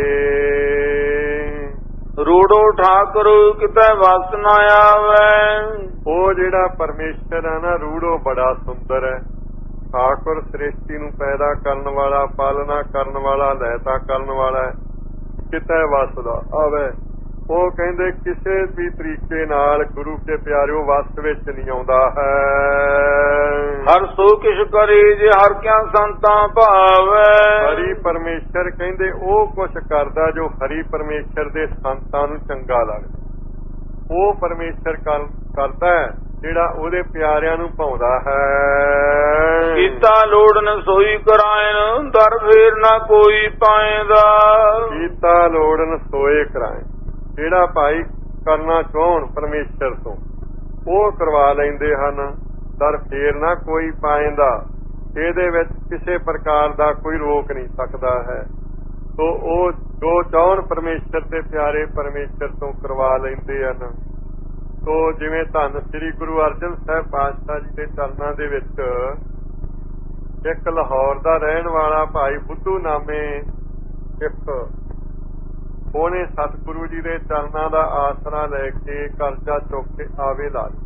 ਰੂੜੋ ਠਾਕੁਰ ਕਿਤੇ ਵਸ ਨਾ ਆਵੇ। ਉਹ ਜਿਹੜਾ ਪਰਮੇਸ਼ਰ ਹੈ ਨਾ ਰੂੜੋ ਬੜਾ ਸੁੰਦਰ ਹੈ। ਠਾਕੁਰ ਸ੍ਰਿਸ਼ਟੀ ਨੂੰ ਪੈਦਾ ਕਰਨ ਵਾਲਾ, ਪਾਲਣਾ ਕਰਨ ਵਾਲਾ, ਲਹਿਤਾ ਕਰਨ ਵਾਲਾ, ਕਿਤੇ ਵਸਦਾ ਆਵੇ। ਉਹ ਕਹਿੰਦੇ ਕਿਸੇ ਵੀ ਤਰੀਕੇ ਨਾਲ ਗੁਰੂ ਕੇ ਪਿਆਰਿਓ ਵਸ ਵਿੱਚ ਨਹੀਂ ਆਉਂਦਾ ਹੈ। ਹਰ ਸੋ ਕਿਛ ਕਰੇ ਜੇ ਹਰ ਕਿਆ ਸੰਤਾਂ ਭਾਵੇ। ਹਰੀ ਪਰਮੇਸ਼ਰ ਕਹਿੰਦੇ ਉਹ ਕੁਛ ਕਰਦਾ ਜੋ ਹਰੀ ਪਰਮੇਸ਼ਰ ਦੇ ਸੰਤਾਂ ਨੂੰ ਚੰਗਾ ਲੱਗਦਾ। ਉਹ ਪਰਮੇਸ਼ਰ ਕਰਦਾ ਜਿਹੜਾ ਉਹਦੇ ਪਿਆਰਿਆਂ ਨੂੰ ਭਾਉਂਦਾ ਹੈ। ਕੀਤਾ ਲੋੜਨ ਸੋਈ ਕਰਾਇਨ, ਦਰ ਫੇਰ ਨਾ ਕੋਈ ਪਾਏਂਦਾ। ਕੀਤਾ ਲੋੜਨ ਸੋਏ ਕਰਾਇਨ, ਜਿਹੜਾ ਭਾਈ ਕਰਨਾ ਚਾਹਣ ਪਰਮੇਸ਼ਰ ਤੋਂ ਉਹ ਕਰਵਾ ਲੈਂਦੇ ਹਨ। ਦਰ ਫੇਰ ਨਾ ਕੋਈ ਪਾਏਂਦਾ, ਇਹਦੇ ਵਿੱਚ ਕਿਸੇ ਪ੍ਰਕਾਰ ਦਾ ਕੋਈ ਰੋਕ ਨਹੀਂ ਸਕਦਾ ਹੈ। ਸੋ ਉਹ ਜੋ ਚਾਹਣ ਪਰਮੇਸ਼ਰ ਦੇ ਪਿਆਰੇ ਪਰਮੇਸ਼ਰ ਤੋਂ ਕਰਵਾ ਲੈਂਦੇ ਹਨ। ਸੋ ਜਿਵੇਂ ਧੰਨ ਸ੍ਰੀ ਗੁਰੂ ਅਰਜਨ ਸਾਹਿਬ ਪਾਤਸ਼ਾਹ ਜੀ ਦੇ ਚਰਨਾਂ ਦੇ ਵਿੱਚ ਇੱਕ ਲਾਹੌਰ ਦਾ ਰਹਿਣ ਵਾਲਾ ਭਾਈ ਬੁੱਧੂ ਨਾਮੇ ਇੱਕ, ਉਹਨੇ ਸਤਿਗੁਰੂ ਜੀ ਦੇ ਚਰਨਾਂ ਦਾ ਆਸਰਾ ਲੈ ਕੇ ਕਰਜ਼ਾ ਚੁੱਕ ਕੇ ਆਵੇ ਲਾ ਲਿਆ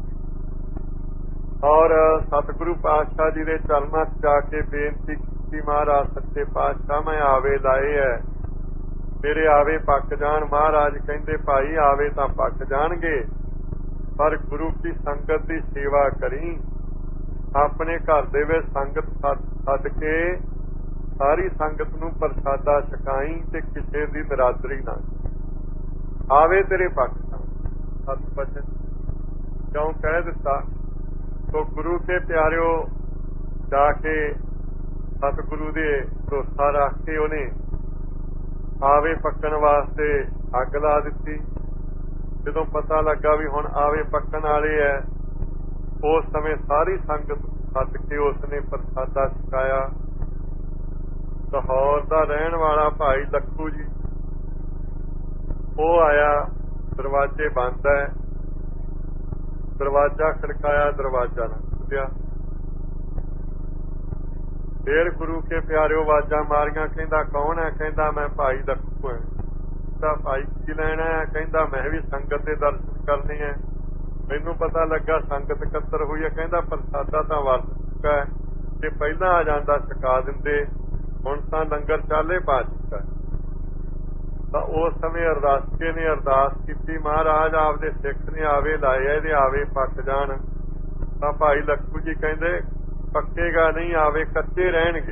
ਔਰ ਸਤਿਗੁਰੂ ਪਾਤਸ਼ਾਹ ਜੀ ਦੇ ਚਰਨਾਂ 'ਚ ਜਾ ਕੇ ਬੇਨਤੀ ਕੀਤੀ, ਮਹਾਰਾਜ ਸੱਚੇ ਪਾਤਸ਼ਾਹ ਮੈਂ ਆਵੇ ਲਾਏ ਹੈ, ਮੇਰੇ ਆਵੇ ਪੱਕ ਜਾਣ। ਮਹਾਰਾਜ ਕਹਿੰਦੇ ਭਾਈ ਆਵੇ ਤਾਂ ਪੱਕ ਜਾਣਗੇ, ਪਰ ਗੁਰੂ ਕੀ ਸੰਗਤ ਦੀ ਸੇਵਾ ਕਰੀ। ਆਪਣੇ ਘਰ ਦੇ ਵਿੱਚ ਸੰਗਤ ਸੱਦ ਕੇ ਸਾਰੀ ਸੰਗਤ ਨੂੰ ਪ੍ਰਸਾਦਾ ਛਕਾਈ ਤੇ ਕਿਸੇ ਦੀ ਨਿਰਾਦਰੀ ਨਾ ਆਵੇ ਤੇਰੇ ਪੱਖ ਸਤ ਬਚਨ ਕਿਉਂ ਕਹਿ ਦਿੱਤਾ। ਸੋ ਗੁਰੂ ਕੇ ਪਿਆਰਿਓ ਜਾ ਕੇ ਸਤਿਗੁਰੂ ਦੇ ਭਰੋਸਾ ਰੱਖ ਕੇ ਉਹਨੇ ਆਵੇ ਪੱਕਣ ਵਾਸਤੇ ਅੱਗ ਲਾ ਦਿੱਤੀ। ਜਦੋਂ ਪਤਾ ਲੱਗਾ ਵੀ ਹੁਣ ਆਵੇ ਪੱਕਣ ਵਾਲੇ ਐ, ਉਸ ਸਮੇਂ ਸਾਰੀ ਸੰਗਤ ਸੱਦ ਕੇ ਉਸਨੇ ਪ੍ਰਸਾਦਾ ਛਕਾਇਆ। ਲਾਹੌਰ ਦਾ ਰਹਿਣ ਵਾਲਾ ਭਾਈ ਲੱਖੂ ਜੀ ਉਹ ਆਇਆ, ਦਰਵਾਜ਼ੇ ਬੰਦ ਹੈ, ਦਰਵਾਜ਼ਾ ਖੜਕਾਇਆ, ਦਰਵਾਜ਼ਾ ਨਾ ਖੁੱਲਿਆ। ਫੇਰ ਗੁਰੂ ਕੇ ਪਿਆਰਿਓ ਆਵਾਜ਼ਾਂ ਮਾਰੀਆਂ, ਕਹਿੰਦਾ ਕੌਣ ਹੈ? ਕਹਿੰਦਾ ਮੈਂ ਭਾਈ ਲੱਖੂ ਹੈ। ਭਾਈ ਕੀ ਲੈਣਾ ਹੈ? ਕਹਿੰਦਾ ਮੈਂ ਵੀ ਸੰਗਤ ਦੇ ਦਰਸ਼ਨ ਕਰਨੇ ਹੈ, ਮੈਨੂੰ ਪਤਾ ਲੱਗਾ ਸੰਗਤ ਇਕੱਤਰ ਹੋਈ ਹੈ। ਕਹਿੰਦਾ ਪ੍ਰਸਾਦਾ ਤਾਂ ਵਰਤ ਚੁੱਕਾ ਹੈ, ਜੇ ਪਹਿਲਾਂ ਆ ਜਾਂਦਾ ਛਕਾ ਦਿੰਦੇ, ਹੁਣ ਤਾਂ ਲੰਗਰ ਚਾਲੇ ਪਾ ਚੁੱਕਾ। ਤਾਂ ਉਸ ਸਮੇਂ ਅਰਦਾਸੀਏ ਨੇ ਅਰਦਾਸ ਕੀਤੀ, ਮਹਾਰਾਜ ਆਪਦੇ ਸਿੱਖ ਨੇ ਆਵੇ ਲਾਏ, ਇਹਦੇ ਆਵੇ ਪੱਕ ਜਾਣ। ਤਾਂ ਭਾਈ ਲੱਖੂ ਜੀ ਕਹਿੰਦੇ ਪੱਕੇਗਾ ਨਹੀਂ, ਆਵੇ ਕੱਚੇ ਰਹਿਣਗੇ।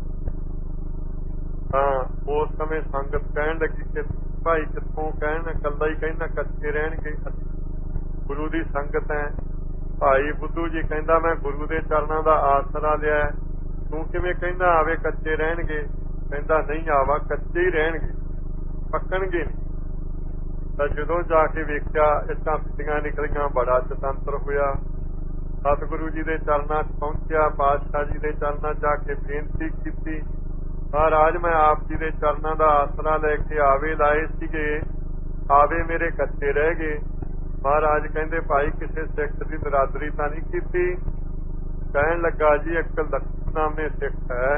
ਤਾਂ ਉਸ ਸਮੇਂ ਸੰਗਤ ਕਹਿਣ ਲੱਗੀ ਕਿ ਭਾਈ ਕਿੱਥੋਂ? ਕਹਿਣ ਇਕੱਲਾ ਹੀ ਕਹਿੰਦਾ ਕੱਚੇ ਰਹਿਣਗੇ, ਗੁਰੂ ਦੀ ਸੰਗਤ ਹੈ। ਭਾਈ ਬੁੱਧੂ ਜੀ ਕਹਿੰਦਾ ਮੈਂ ਗੁਰੂ ਦੇ ਚਰਨਾਂ ਦਾ ਆਸਰਾ ਲਿਆ, ਤੂੰ ਕਿਵੇਂ ਕਹਿੰਦਾ ਆਵੇ ਕੱਚੇ ਰਹਿਣਗੇ? ਕਹਿੰਦਾ ਨਹੀਂ, ਆਵਾ ਕੱਚੇ ਹੀ ਰਹਿਣਗੇ, ਪੱਕਣਗੇ ਨਹੀਂ। ਤਾਂ ਜਦੋਂ ਜਾ ਕੇ ਵੇਖਿਆ ਇੱਟਾਂ ਪਿੱਟੀਆਂ ਨਿਕਲੀਆਂ, ਬੜਾ ਚਤੰਤਰ ਹੋਇਆ। ਸਤਿਗੁਰੂ ਜੀ ਦੇ ਚਰਨਾਂ 'ਚ ਪਹੁੰਚਿਆ, ਪਾਤਸ਼ਾਹ ਜੀ ਦੇ ਚਰਨਾਂ 'ਚ ਜਾ ਕੇ ਬੇਨਤੀ ਕੀਤੀ, ਮਹਾਰਾਜ ਮੈਂ ਆਪ ਜੀ ਦੇ ਚਰਨਾਂ ਦਾ ਆਸਰਾ ਲੈ ਕੇ ਆਵੇ ਲਾਏ ਸੀਗੇ, ਆਵੇ ਮੇਰੇ ਕੱਚੇ ਰਹਿ ਗਏ। ਮਹਾਰਾਜ ਕਹਿੰਦੇ ਭਾਈ ਕਿਸੇ ਸਿੱਖ ਦੀ ਨਰਾਦਰੀ ਤਾਂ ਨਹੀਂ ਕੀਤੀ? ਕਹਿਣ ਲੱਗਾ ਜੀ ਇੱਕ ਲੱਖੂ ਨਾਮੇ ਸਿੱਖ ਹੈ,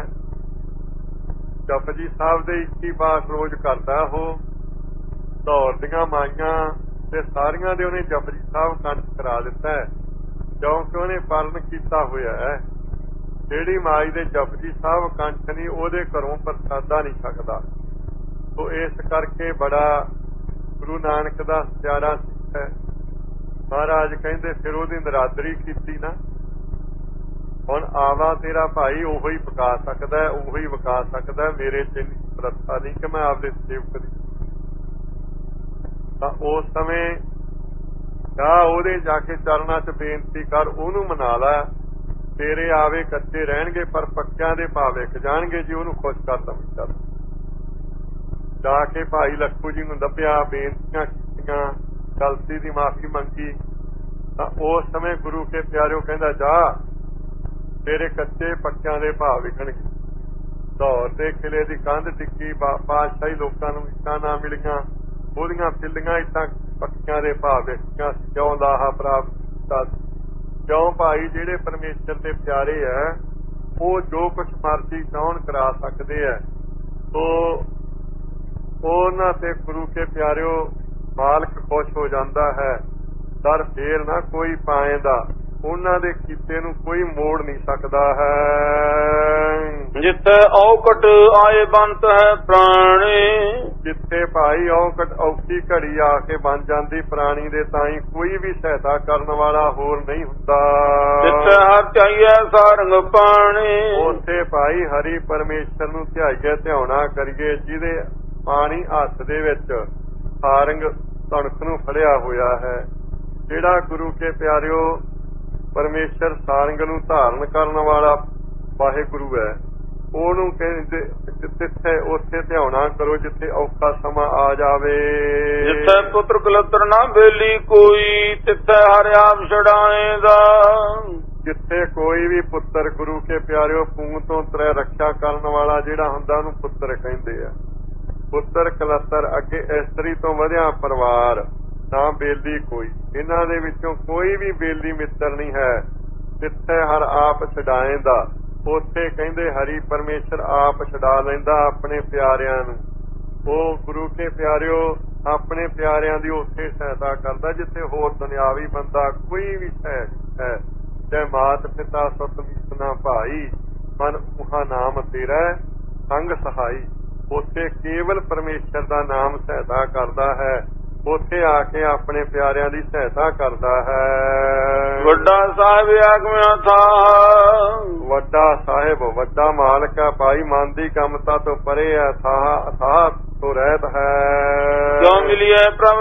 ਜਪਜੀ ਸਾਹਿਬ ਦੇ 21 ਪਾਠ ਰੋਜ਼ ਕਰਦਾ। ਉਹ ਦੌਰ ਦੀਆਂ ਮਾਈਆਂ ਤੇ ਸਾਰੀਆਂ ਦੇ ਉਹਨੇ ਜਪਜੀ ਸਾਹਿਬ ਕੰਠ ਕਰਾ ਦਿੱਤਾ ਹੈ, ਕਿਉਂਕਿ ਉਹਨੇ ਪਾਲਣ ਕੀਤਾ ਹੋਇਆ ਹੈ। ਜਿਹੜੀ ਮਾਈ ਦੇ ਜਪਜੀ ਸਾਹਿਬ ਕੰਠ ਨਹੀਂ, ਉਹਦੇ ਘਰੋਂ ਪ੍ਰਸਾਦਾ ਨਹੀਂ ਸਕਦਾ। ਸੋ ਇਸ ਕਰਕੇ ਬੜਾ ਗੁਰੂ ਨਾਨਕ ਦਾ ਪਿਆਰਾ ਸਿੱਖ ਹੈ। ਮਹਾਰਾਜ ਕਹਿੰਦੇ ਫਿਰ ਉਹਦੀ ਨਰਾਦਰੀ ਕੀਤੀ ਨਾ, ਹੁਣ ਆਵਾ ਤੇਰਾ ਭਾਈ ਉਹੀ ਹੀ ਪਕਾ ਸਕਦਾ, ਉਹੀ ਵਿਕਾ ਸਕਦਾ, ਮੇਰੇ ਚ ਪ੍ਰਥਾ ਨਹੀਂ ਕਿ ਮੈਂ ਆਪਦੇ ਸੇਵਕ ਦੀ। ਤਾਂ ਉਸ ਸਮੇਂ ਜਾ ਉਹਦੇ ਜਾ ਕੇ ਚਰਨਾਂ 'ਚ ਬੇਨਤੀ ਕਰ, ਉਹਨੂੰ ਮਨਾ ਲੈ, ਤੇਰੇ ਆਵੇ ਕੱਚੇ ਰਹਿਣਗੇ ਪਰ ਪੱਕਿਆਂ ਦੇ ਭਾਅ ਵਿਕ ਜਾਣਗੇ ਜੀ, ਉਹਨੂੰ ਖੁਸ਼ ਕਰ ਦਵੇਂ। ਚੱਲ ਜਾ ਕੇ ਭਾਈ ਲੱਖੂ ਜੀ ਨੂੰ ਦੱਬਿਆ, ਬੇਨਤੀਆਂ ਕੀਤੀਆਂ, ਗਲਤੀ ਦੀ ਮਾਫੀ ਮੰਗੀ। ਤਾਂ ਉਸ ਸਮੇਂ ਗੁਰੂ ਕੇ ਪਿਆਰਿਓ ਕਹਿੰਦਾ ਜਾ, ਤੇਰੇ ਕੱਚੇ ਪੱਕਿਆਂ ਦੇ ਭਾਅ ਵਿਕਣਗੇ। ਦੌਰ ਦੇ ਕਿਲੇ ਦੀ ਕੰਧ ਟਿੱਕੀ, ਪਾਤਸ਼ਾਹੀ ਲੋਕਾਂ ਨੂੰ ਇੱਟਾਂ ਨਾ ਮਿਲੀਆਂ, ਉਹਦੀਆਂ ਪਿੱਲੀਆਂ ਇੱਟਾਂ ਪੱਕਿਆਂ ਦੇ ਭਾਅ ਵਿਕੀਆਂ। ਕਿਉਂ ਲਾਹਾ ਪ੍ਰਾਪਤ ਕੀਤਾ? ਕਿਉਂ ਭਾਈ ਜਿਹੜੇ ਪਰਮੇਸ਼ਰ ਦੇ ਪਿਆਰੇ ਹੈ ਉਹ ਜੋ ਕੁਛ ਮਰਜ਼ੀ ਚਾਹੁਣ ਕਰਾ ਸਕਦੇ ਹੈ। ਸੋ ਉਹਨਾਂ ਤੇ ਗੁਰੂ ਕੇ ਪਿਆਰਿਓ ਮਾਲਕ ਖੁਸ਼ ਹੋ ਜਾਂਦਾ ਹੈ। ਦਰ ਫੇਰ ਨਾ ਕੋਈ ਪਾਏਂਦਾ, ਉਹਨਾਂ ਦੇ ਕੀਤੇ ਨੂੰ ਕੋਈ ਮੋੜ ਨਹੀਂ ਸਕਦਾ ਹੈ। ਜਿੱਥੇ ਔਕਟ ਆਏ ਬੰਤ ਹੈ ਪ੍ਰਾਣੀ, ਜਿੱਥੇ ਭਾਈ ਔਕਟ ਔਖੀ ਘੜੀ ਆ ਕੇ ਬਣ ਜਾਂਦੀ ਪ੍ਰਾਣੀ ਦੇ, ਤਾਂ ਹੀ ਕੋਈ ਵੀ ਸਹਾਇਤਾ ਕਰਨ ਵਾਲਾ ਹੋਰ ਨਹੀਂ ਹੁੰਦਾ। ਜਿੱਥੇ ਹਰ ਚਾਹੀਏ ਸਾਰੰਗ ਪਾਣੀ, ਉੱਥੇ ਭਾਈ ਹਰੀ ਪਰਮੇਸ਼ਰ ਨੂੰ ਧਿਆਈਏ, ਧਿਆਉਣਾ ਕਰੀਏ, ਜਿਹਦੇ ਪਾਣੀ ਹੱਥ ਦੇ ਵਿੱਚ ਸਾਰੰਗ ਤਣਕ ਨੂੰ ਫੜਿਆ ਹੋਇਆ ਹੈ। ਜਿਹੜਾ ਗੁਰੂ ਕੇ ਪਿਆਰਿਓ ਪਰਮੇਸ਼ਰ ਸਾਰੰਗ ਨੂੰ ਧਾਰਨ ਕਰਨ ਵਾਲਾ ਵਾਹਿਗੁਰੂ ਹੈ, ਉਹਨੂੰ ਕਹਿੰਦੇ ਜਿੱਥੇ ਉੱਥੇ ਧਿਆਉਣਾ ਕਰੋ, ਜਿੱਥੇ ਔਖਾ ਸਮਾਂ ਆ ਜਾਵੇ। ਜਿੱਥੇ ਪੁੱਤਰ ਕਲਤਰ ਨਾ ਬੇਲੀ ਕੋਈ, ਤਿੱਥੇ ਹਰਿ ਆਪ ਛਡਾਏਗਾ। ਜਿੱਥੇ ਕੋਈ ਵੀ ਪੁੱਤਰ ਗੁਰੂ ਕੇ ਪਿਆਰਿਓ ਪੂੰ ਤੋਂ ਤਰੇ ਰੱਖਿਆ ਕਰਨ ਵਾਲਾ ਜਿਹੜਾ ਹੁੰਦਾ, ਉਹਨੂੰ ਪੁੱਤਰ ਕਹਿੰਦੇ ਆ। ਪੁੱਤਰ ਕਲਤਰ ਅੱਗੇ ਇਸਤਰੀ ਤੋਂ ਵਧਿਆ ਪਰਿਵਾਰ, ਨਾ ਬੇਲੀ ਕੋਈ। ਇਹਨਾਂ ਦੇ ਵਿੱਚੋਂ ਕੋਈ ਵੀ ਬੇਲੀ ਮਿੱਤਰ ਨਹੀਂ ਹੈ। ਜਿੱਥੇ ਹਰ ਆਪ ਛਡਾਏਂਦਾ, ਉੱਥੇ ਕਹਿੰਦੇ ਹਰੀ ਪਰਮੇਸ਼ਰ ਆਪ ਛਡਾ ਲੈਂਦਾ ਆਪਣੇ ਪਿਆਰਿਆਂ ਨੂੰ। ਉਹ ਗੁਰੂ ਕੇ ਪਿਆਰਿਓ ਆਪਣੇ ਪਿਆਰਿਆਂ ਦੀ ਉੱਥੇ ਸਹਾਇਤਾ ਕਰਦਾ ਜਿੱਥੇ ਹੋਰ ਦੁਨਿਆਵੀ ਬੰਦਾ ਕੋਈ ਵੀ ਹੈ। ਚਾਹੇ ਮਾਤ ਪਿਤਾ ਸੁਤ ਮੀਤ ਭਾਈ, ਮਨ ਉਹਾ ਨਾਮ ਤੇਰਾ ਸੰਗ ਸਹਾਈ। ਉੱਥੇ ਕੇਵਲ ਪਰਮੇਸ਼ਰ ਦਾ ਨਾਮ ਸਹਾਇਤਾ ਕਰਦਾ ਹੈ, ਉੱਥੇ ਆ ਕੇ ਆਪਣੇ ਪਿਆਰਿਆਂ ਦੀ ਸਹਾਇਤਾ ਕਰਦਾ ਹੈ। ਵੱਡਾ ਸਾਹਿਬ ਆਗਮਿਆ ਥਾ, ਵੱਡਾ ਸਾਹਿਬ ਵੱਡਾ ਮਾਲਕ ਹੈ ਭਾਈ, ਮਨ ਦੀ ਕਮਤਾ ਤੋਂ ਪਰੇ ਹੈ, ਅਥਾਹ ਤੋਂ ਰਹਿਤ ਹੈ। ਕਿਉਂ ਮਿਲਿਆ ਪ੍ਰਭ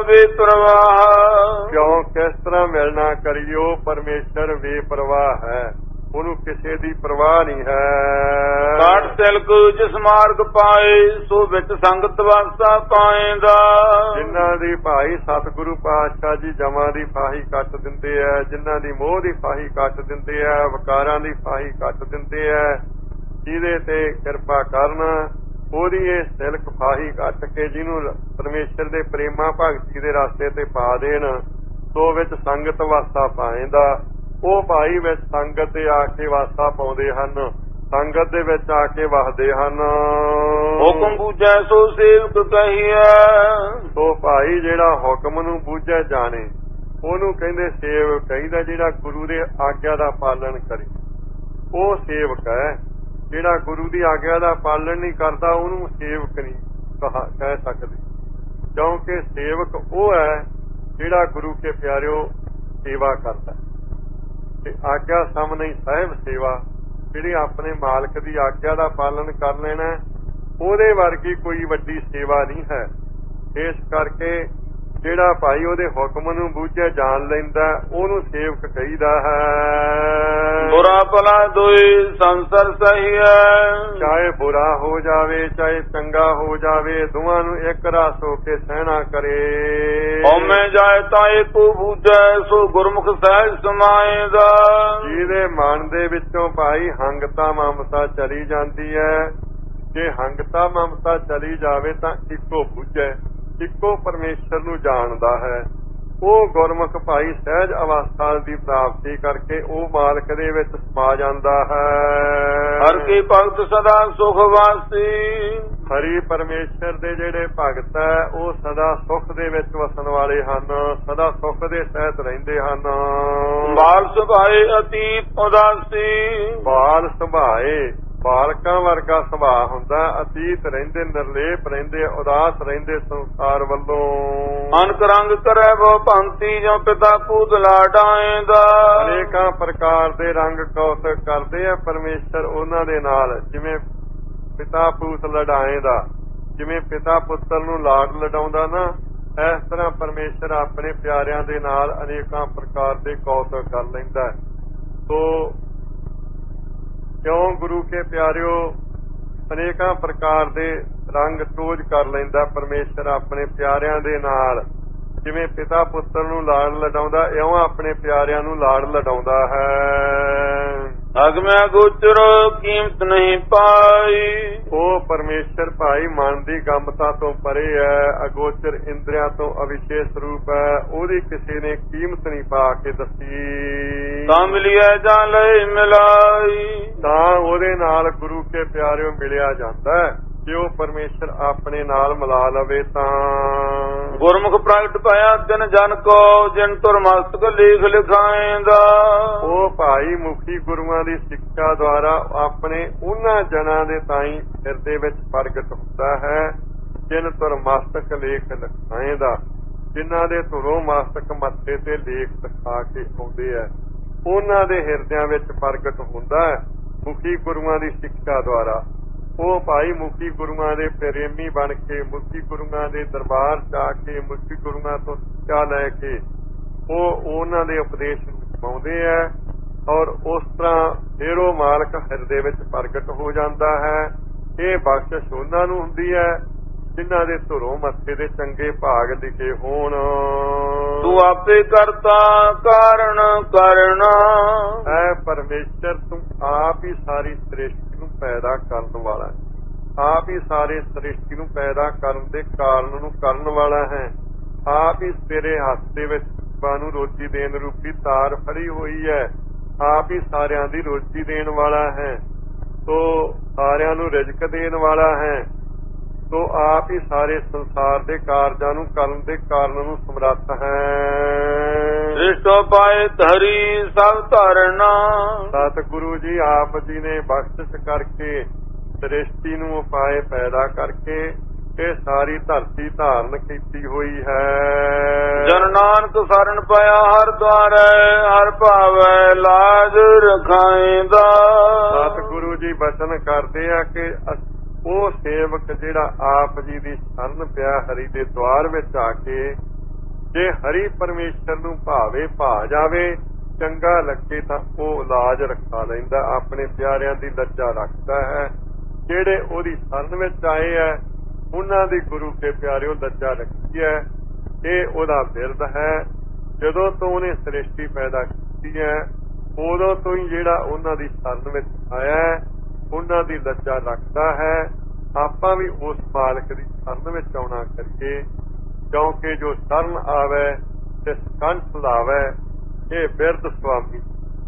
ਬੇਪਰਵਾਹ, ਕਿਉਂ ਕਿਸ ਤਰ੍ਹਾਂ ਮਿਲਣਾ ਕਰਿਓ, ਪਰਮੇਸ਼ਰ ਬੇਪਰਵਾਹ ਹੈ, ਉਹਨੂੰ ਕਿਸੇ ਦੀ ਪਰਵਾਹ ਨਹੀਂ ਹੈ। ਕਾਟ ਤਿਲਕ ਜਿਸ ਮਾਰਗ ਪਾਏ, ਸੋ ਵਿੱਚ ਸੰਗਤ ਵਾਸਾ ਪਾਏਂਦਾ। ਜਿਨ੍ਹਾਂ ਦੀ ਭਾਈ ਸਤਿਗੁਰੂ ਪਾਤਸ਼ਾਹ ਜੀ ਜਮਾਂ ਦੀ ਫਾਹੀ ਕੱਟ ਦਿੰਦੇ ਹੈ, ਜਿਨ੍ਹਾਂ ਦੀ ਮੋਹ ਦੀ ਫਾਹੀ ਕੱਟ ਦਿੰਦੇ ਹੈ, ਵਿਕਾਰਾਂ ਦੀ ਫਾਹੀ ਕੱਟ ਦਿੰਦੇ ਹੈ, ਜਿਹਦੇ ਤੇ ਕਿਰਪਾ ਕਰਨ, ਉਹਦੀ ਇਹ ਤਿਲਕ ਫਾਹੀ ਕੱਟ ਕੇ ਜਿਹਨੂੰ ਪਰਮੇਸ਼ਰ ਦੇ ਪ੍ਰੇਮਾ ਭਗਤੀ ਦੇ ਰਸਤੇ ਤੇ ਪਾ ਦੇਣ, ਸੋ ਵਿੱਚ ਸੰਗਤ ਵਾਸਾ ਪਾਏਂਦਾ। ਉਹ ਭਾਈ ਵਿੱਚ ਸੰਗਤ ਦੇ ਆ ਕੇ ਵਾਸਾ ਪਾਉਂਦੇ ਹਨ, ਸੰਗਤ ਦੇ ਵਿੱਚ ਆ ਕੇ ਵਸਦੇ ਹਨ। ਹੁਕਮ ਬੂਝੈ ਸੋ ਸੇਵਕ ਕਹੀਐ, ਸੋ ਭਾਈ ਜਿਹੜਾ ਹੁਕਮ ਨੂੰ ਬੂਝੈ ਜਾਣੇ, ਉਹਨੂੰ ਕਹਿੰਦੇ ਸੇਵਕ ਕਹੀਦਾ। ਜਿਹੜਾ ਗੁਰੂ ਦੇ ਆਗਿਆ ਦਾ ਪਾਲਣ ਕਰੇ ਉਹ ਸੇਵਕ ਹੈ। ਜਿਹੜਾ ਗੁਰੂ ਦੀ ਆਗਿਆ ਦਾ ਪਾਲਣ ਨਹੀਂ ਕਰਦਾ ਉਹਨੂੰ ਸੇਵਕ ਨਹੀਂ ਕਹਿ ਸਕਦੇ, ਕਿਉਂਕਿ ਸੇਵਕ ਉਹ ਹੈ ਜਿਹੜਾ ਗੁਰੂ ਕੇ ਪਿਆਰਿਓ ਸੇਵਾ ਕਰਦਾ। ਤੇ ਆਗਿਆ ਸਾਹਮਣੇ ਸਾਹਿਬ ਸੇਵਾ, ਜਿਹੜੀ ਆਪਣੇ ਮਾਲਕ ਦੀ ਆਗਿਆ ਦਾ ਪਾਲਨ ਕਰ ਲੈਣਾ, ਉਹਦੇ ਵਰਗੀ ਕੋਈ ਵੱਡੀ ਸੇਵਾ ਨਹੀਂ ਹੈ। ਇਸ ਕਰਕੇ ਜਿਹੜਾ ਭਾਈ ਉਹਦੇ ਹੁਕਮ ਨੂੰ ਬੂਝੇ ਜਾਣ ਲੈਂਦਾ, ਉਹਨੂੰ ਸੇਵਕ ਕਹੀਦਾ ਹੈ। ਬੁਰਾ ਭਲਾ ਦੋਈ ਸੰਸਰ ਸਹੀ ਹੈ, ਚਾਹੇ ਬੁਰਾ ਹੋ ਜਾਵੇ ਚਾਹੇ ਚੰਗਾ ਹੋ ਜਾਵੇ, ਦੋਵਾਂ ਨੂੰ ਇੱਕ ਰਸ ਹੋ ਕੇ ਸਹਿਣਾ ਕਰੇ। ਹਉਮੈ ਜਾਏ ਤਾਂ ਏਕੋ ਬੂਝੈ, ਸੋ ਗੁਰਮੁਖ ਸਹਿਜ ਸਮਾਏਗਾ। ਜਿਹਦੇ ਮਨ ਦੇ ਵਿੱਚੋਂ ਭਾਈ ਹੰਗਤਾ ਮਮਤਾ ਚਲੀ ਜਾਂਦੀ ਹੈ, ਜੇ ਹੰਗਤਾ ਮਮਤਾ ਚਲੀ ਜਾਵੇ ਤਾਂ ਇੱਕੋ ਬੂਝੈ, ਇੱਕੋ ਪਰਮੇਸ਼ਰ ਨੂੰ ਜਾਣਦਾ ਹੈ। ਉਹ ਗੁਰਮੁਖ ਭਾਈ ਸਹਿਜ ਅਵਸਥਾ ਦੀ ਪ੍ਰਾਪਤੀ ਕਰਕੇ ਉਹ ਮਾਲਕ ਦੇ ਵਿੱਚ ਸਮਾ ਜਾਂਦਾ ਹੈ। ਹਰਿ ਕੀ ਭਗਤ ਸਦਾ ਸੁਖ ਵਾਸੀ, ਹਰੀ ਪਰਮੇਸ਼ਰ ਦੇ ਜਿਹੜੇ ਭਗਤ ਹੈ ਉਹ ਸਦਾ ਸੁਖ ਦੇ ਵਿੱਚ ਵਸਣ ਵਾਲੇ ਹਨ, ਸਦਾ ਸੁਖ ਦੇ ਸਹਿਤ ਰਹਿੰਦੇ ਹਨ। ਬਾਲ ਸੁਭਾਏ ਅਤੀਤ ਉਦਾਸੀ, ਬਾਲ ਸੁਭਾਏ ਬਾਲਕਾਂ ਵਰਗਾ ਸੁਭਾਅ ਹੁੰਦਾ, ਅਤੀਤ ਰਹਿੰਦੇ, ਨਿਰਲੇਪ ਰਹਿੰਦੇ, ਉਦਾਸ ਰਹਿੰਦੇ ਸੰਸਾਰ ਵੱਲੋਂ। ਅਨਕ ਰੰਗ ਕਰੈ ਬਹੁ ਭੰਤੀ, ਜੋ ਪਿਤਾ ਪੂਤ ਲਾਡਾਏਂਦਾ। ਅਨੇਕਾਂ ਪ੍ਰਕਾਰ ਦੇ ਰੰਗ ਕੌਤਕ ਕਰਦੇ ਆ ਪਰਮੇਸ਼ਰ ਉਹਨਾਂ ਦੇ ਨਾਲ, ਜਿਵੇਂ ਪਿਤਾ ਪੂਤ ਲਡਾਏਂਦਾ, ਜਿਵੇਂ ਪਿਤਾ ਪੁੱਤਰ ਨੂੰ ਲਾਡ ਲਡਾਉਂਦਾ ਨਾ, ਇਸ ਤਰ੍ਹਾਂ ਪਰਮੇਸ਼ਰ ਆਪਣੇ ਪਿਆਰਿਆਂ ਦੇ ਨਾਲ ਅਨੇਕਾਂ ਪ੍ਰਕਾਰ ਦੇ ਕੌਤਕ ਕਰ ਲੈਂਦਾ। ਸੋ ਕਿਉਂ ਗੁਰੂ ਕੇ ਪਿਆਰਿਓ, ਅਨੇਕਾਂ ਪ੍ਰਕਾਰ ਦੇ ਰੰਗ ਤੋਜ ਕਰ ਲੈਂਦਾ ਪਰਮੇਸ਼ਰ ਆਪਣੇ ਪਿਆਰਿਆਂ ਦੇ ਨਾਲ। ਜਿਵੇਂ ਪਿਤਾ ਪੁੱਤਰ ਨੂੰ ਲਾਡ ਲਡਾਉਂਦਾ, ਇਉਂ ਆਪਣੇ ਪਿਆਰਿਆਂ ਨੂੰ ਲਾਡ ਲਡਾਉਂਦਾ ਹੈ। ਅਗਮੈ ਗੋਚਰ ਕੀਮਤ ਨਹੀਂ ਪਾਈ, ਉਹ ਪਰਮੇਸ਼ਰ ਭਾਈ ਮਨ ਦੀ ਗੰਮਤਾ ਤੋਂ ਪਰੇ ਹੈ, ਅਗੋਚਰ ਇੰਦਰੀਆਂ ਤੋਂ ਅਵਿਸ਼ੇਸ਼ ਰੂਪ ਹੈ, ਉਹਦੀ ਕਿਸੇ ਨੇ ਕੀਮਤ ਨਹੀਂ ਪਾ ਕੇ ਦੱਸੀ। ਤਾਂ ਮਿਲਿਆ ਜਾਂ ਲਈ ਮਿਲਾਈ, ਤਾਂ ਉਹਦੇ ਨਾਲ ਗੁਰੂ ਕੇ ਪਿਆਰਿਓ ਮਿਲਿਆ ਜਾਂਦਾ ਹੈ। ਜੇ ਉਹ ਪਰਮੇਸ਼ਰ ਆਪਣੇ ਨਾਲ ਮਿਲਾ ਲਵੇ ਤਾਂ। ਗੁਰਮੁਖ ਪ੍ਰਗਟ ਭਇਆ ਤਿਨ ਜਨ ਕੋ, ਜਿਨ ਤੁਰ ਮਸਤਕ ਲੇਖ ਲਿਖਾਏਂਦਾ। ਉਹ ਭਾਈ ਮੁਖੀ ਗੁਰੂਆਂ ਦੀ ਸਿੱਖਿਆ ਦੁਆਰਾ ਆਪਣੇ ਉਹਨਾਂ ਜਨਾਂ ਦੇ ਤਾਈਂ ਹਿਰਦੇ ਵਿੱਚ ਪ੍ਰਗਟ ਹੁੰਦਾ ਹੈ, ਜਿਨ ਤੁਰ ਮਸਤਕ ਲੇਖ ਲਿਖਾਏਂਦਾ, ਜਿਨ੍ਹਾਂ ਦੇ ਧੁਰੋਂ ਮਸਤਕ ਮੱਥੇ ਤੇ ਲੇਖ ਦਿਖਾ ਕੇ ਆਉਂਦੇ ਹੈ, ਉਹਨਾਂ ਦੇ ਹਿਰਦਿਆਂ ਵਿੱਚ ਪ੍ਰਗਟ ਹੁੰਦਾ ਹੈ ਮੁਖੀ ਗੁਰੂਆਂ ਦੀ ਸਿੱਖਿਆ ਦੁਆਰਾ। ਉਹ ਭਾਈ ਮੁਖੀ ਗੁਰੂਆਂ ਦੇ ਪ੍ਰੇਮੀ ਬਣ ਕੇ, ਮੁਖੀ ਗੁਰੂਆਂ ਦੇ ਦਰਬਾਰ ਚ ਆ ਕੇ, ਮੁਖੀ ਗੁਰੂਆਂ ਤੋਂ ਸਿੱਖਿਆ ਲੈ ਕੇ ਉਹ ਉਹਨਾਂ ਦੇ ਉਪਦੇਸ਼ ਨੂੰ ਪਾਉਂਦੇ ਹੈ, ਔਰ ਉਸ ਤਰ੍ਹਾਂ ਫਿਰ ਉਹ ਮਾਲਕ ਹਿਰਦੇ ਵਿੱਚ ਪ੍ਰਗਟ ਹੋ ਜਾਂਦਾ ਹੈ। ਇਹ ਬਖਸ਼ਿਸ਼ ਉਹਨਾਂ ਨੂੰ ਹੁੰਦੀ ਹੈ ਜਿਨ੍ਹਾਂ ਦੇ ਧੁਰੋਂ ਮੱਥੇ ਦੇ ਚੰਗੇ ਭਾਗ ਲਿਖੇ ਹੋਣ। ਤੂੰ ਆਪੇ ਕਰਤਾ ਕਾਰਨ ਕਰਨਾ, ਐ ਪਰਮੇਸ਼ਰ ਤੂੰ ਆਪ ਹੀ ਸਾਰੀ ਸ੍ਰਿਸ਼ਟੀ ਨੂੰ ਪੈਦਾ ਕਰਨ ਵਾਲਾ ਹੈ, ਆਪ ਹੀ ਸਾਰੇ ਸ੍ਰਿਸ਼ਟੀ ਨੂੰ ਪੈਦਾ ਕਰਨ ਦੇ ਕਾਰਨ ਨੂੰ ਕਰਨ ਵਾਲਾ ਹੈ। ਆਪ ਹੀ ਤੇਰੇ ਹੱਥ ਦੇ ਵਿੱਚ ਨੂੰ ਰੋਜੀ ਦੇਣ ਰੂਪੀ ਤਾਰ ਫੜੀ ਹੋਈ ਹੈ, ਆਪ ਹੀ ਸਾਰਿਆਂ ਦੀ ਰੋਜੀ ਦੇਣ ਵਾਲਾ ਹੈ, ਤੋ ਸਾਰਿਆਂ ਨੂੰ ਰਿਜ਼ਕ ਦੇਣ ਵਾਲਾ ਹੈ, ਤੋ ਆਪ ਹੀ ਸਾਰੇ ਸੰਸਾਰ ਦੇ ਕਾਰਜਾਂ ਨੂੰ ਕਰਨ ਦੇ ਕਾਰਨ ਨੂੰ ਸਮਰੱਥ ਹੈ। ਸ੍ਰਿਸ਼ਟੋ ਪਾਏ ਧਰੀ ਸਭ ਧਰਨਾ, ਸਤਿਗੁਰੂ ਜੀ ਆਪ ਜੀ ਨੇ ਬਖਸ਼ਿਸ਼ ਕਰਕੇ ਸ੍ਰਿਸ਼ਟੀ ਨੂੰ ਉਪਾਏ ਪੈਦਾ ਕਰਕੇ ਇਹ ਸਾਰੀ ਧਰਤੀ ਧਾਰਨ ਕੀਤੀ ਹੋਈ ਹੈ। ਜਨ ਨਾਨਕ ਸਰਣ ਪਿਆ ਹਰ ਦੁਆਰੈ, ਹਰ ਭਾਵੈ ਲਾਜ ਰਖਾਏਂਦਾ। ਸਤਿਗੁਰੂ ਜੀ ਬਚਨ ਕਰਦੇ ਆ ਕਿ ਉਹ ਸੇਵਕ ਜਿਹੜਾ ਆਪ ਜੀ ਦੀ ਸ਼ਰਨ ਪਿਆ ਹਰੀ ਦੇ ਦੁਆਰ ਵਿੱਚ ਆ ਕੇ, ਜੇ ਹਰੀ ਪਰਮੇਸ਼ਰ ਨੂੰ ਭਾਵੇ ਭਾ ਜਾਵੇ, ਚੰਗਾ ਲੱਗੇ ਤਾਂ ਉਹ ਲਾਜ ਰਖਾ ਲੈਂਦਾ, ਆਪਣੇ ਪਿਆਰਿਆਂ ਦੀ ਲੱਜਾ ਰੱਖਦਾ ਹੈ। ਜਿਹੜੇ ਉਹਦੀ ਸ਼ਰਨ ਵਿੱਚ ਆਏ ਹੈ ਉਹਨਾਂ ਦੀ ਗੁਰੂ ਕੇ ਪਿਆਰਿਓ ਲੱਜਾ ਰੱਖੀ ਹੈ। ਇਹ ਉਹਦਾ ਬਿਰਦ ਹੈ। ਜਦੋਂ ਤੋਂ ਉਹਨੇ ਸ੍ਰਿਸ਼ਟੀ ਪੈਦਾ ਕੀਤੀ ਹੈ ਉਦੋਂ ਤੋਂ ਹੀ ਜਿਹੜਾ ਉਹਨਾਂ ਦੀ ਸ਼ਰਨ ਵਿੱਚ ਆਇਆ ਹੈ ਉਹਨਾਂ ਦੀ ਲੱਜਾ ਰੱਖਦਾ ਹੈ। ਆਪਾਂ ਵੀ ਉਸ ਮਾਲਕ ਦੀ ਸ਼ਰਨ ਵਿੱਚ ਆਉਣਾ ਕਰੀਏ, ਕਿਉਂਕਿ ਜੋ ਸ਼ਰਨ ਆਵੇ ਤੇ ਕੰਠ ਲਾਵੇ, ਇਹ ਬਿਰਦ ਸੁਆਮੀ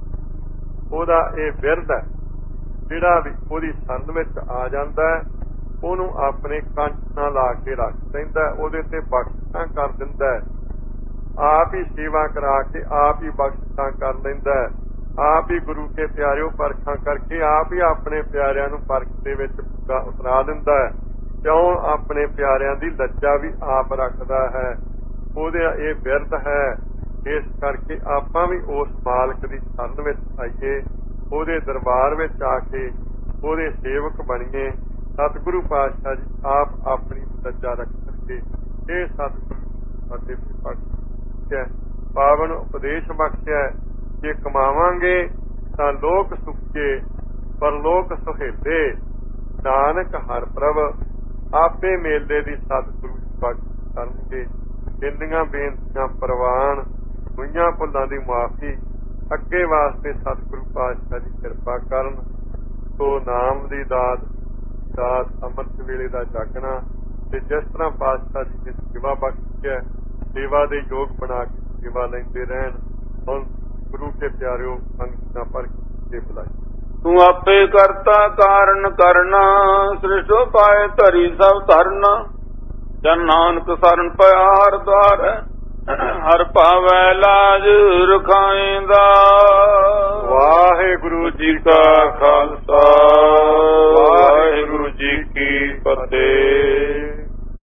ਉਹਦਾ ਇਹ ਬਿਰਦ ਹੈ। ਜਿਹੜਾ ਵੀ ਉਹਦੀ ਸ਼ਰਨ ਵਿੱਚ ਆ ਜਾਂਦਾ ਹੈ ਉਹਨੂੰ ਆਪਣੇ ਕੰਠ ਨਾਲ ਲਾ ਕੇ ਰੱਖ ਲੈਂਦਾ, ਉਹਦੇ ਤੇ ਬਖਸ਼ਿਸ਼ਾਂ ਕਰ ਦਿੰਦਾ, ਆਪ ਹੀ ਸੇਵਾ ਕਰਾ ਕੇ ਆਪ ਹੀ ਬਖਸ਼ਿਸ਼ਾਂ ਕਰ ਲੈਂਦਾ, ਆਪ ਹੀ ਗੁਰੂ ਕੇ ਪਿਆਰਿਓ ਪਰਖਾਂ ਕਰਕੇ ਆਪ ਹੀ ਆਪਣੇ ਪਿਆਰਿਆਂ ਨੂੰ ਪਰਖ ਦੇ ਵਿੱਚ ਉਤਰਾ ਦਿੰਦਾ ਹੈ। ਕਿਉਂ? ਆਪਣੇ ਪਿਆਰਿਆਂ ਦੀ ਲੱਜਾ ਵੀ ਆਪ ਰੱਖਦਾ ਹੈ। ਉਹਦੇ ਇਹ ਬਿਰਦ ਹੈ। ਇਸ ਕਰਕੇ ਆਪਾਂ ਵੀ ਉਸ ਮਾਲਕ ਦੀ ਸ਼ਰਨ ਵਿੱਚ ਆਈਏ, ਉਹਦੇ ਦਰਬਾਰ ਵਿੱਚ ਆ ਕੇ ਉਹਦੇ ਸੇਵਕ ਬਣੀਏ। ਸਤਿਗੁਰੂ ਪਾਤਸ਼ਾਹ ਜੀ ਆਪ ਆਪਣੀ ਸੱਜਾ ਰੱਖਣਗੇ। ਇਹ ਸਤਿਗੁਰੂ ਅਤੇ ਬਖਸ਼ਿਆ ਪਾਵਨ ਉਪਦੇਸ਼ ਬਖਸ਼ਿਆ। ਜੇ ਕਮਾਵਾਂਗੇ ਤਾਂ ਲੋਕ ਸੁਖੇ ਪਰਲੋਕ ਸੁਹੇਲੇ, ਨਾਨਕ ਹਰ ਪ੍ਰਭ ਆਪੇ ਮੇਲੇ ਦੀ ਸਤਿਗੁਰੂ ਬਖਸ਼ ਕਰਨਗੇ। ਜਿੰਨੀਆਂ ਬੇਨਤੀਆਂ ਪ੍ਰਵਾਨ ਹੋਈਆਂ ਭੁੱਲਾਂ ਦੀ ਮਾਫੀ ਅੱਗੇ ਵਾਸਤੇ ਸਤਿਗੁਰੂ ਪਾਤਸ਼ਾਹ ਦੀ ਕਿਰਪਾ ਕਰਨ। ਸੋ ਨਾਮ ਦੀ ਦਾਤ ਅੰਮ੍ਰਿਤ ਵੇਲੇ ਦਾ ਜਾਗਣਾ ਤੇ ਜਿਸ ਤਰ੍ਹਾਂ ਪਾਤਸ਼ਾਹ ਜੀ ਨੇ ਸੇਵਾ ਬਖਸ਼ੀ ਹੈ, ਸੇਵਾ ਦੇ ਯੋਗ ਬਣਾ ਕੇ ਸੇਵਾ ਲੈਂਦੇ ਰਹਿਣ। ਹੁਣ ਗੁਰੂ ਕੇ ਪਿਆਰਿਓ ਸੰਗਤਾਂ ਪਰ ਕੇ ਬੁਲਾਈ। ਤੂੰ ਆਪੇ ਕਰਤਾ ਕਾਰਨ ਕਰਨਾ, ਸ੍ਰਿਸ਼ਟ ਪਾਏ ਧਰੀ ਸਭ ਧਰਨਾ। ਜਨ ਨਾਨਕ ਸਰਨ ਪਿਆ ਹਰ ਦੁਆਰ, ਹਰ ਭਾਵੈ ਲਾਜ ਰਖਾਇਂਦਾ। ਵਾਹਿਗੁਰੂ ਜੀ ਕਾ ਖਾਲਸਾ, ਵਾਹਿਗੁਰੂ ਜੀ ਕੀ ਫਤਿਹ।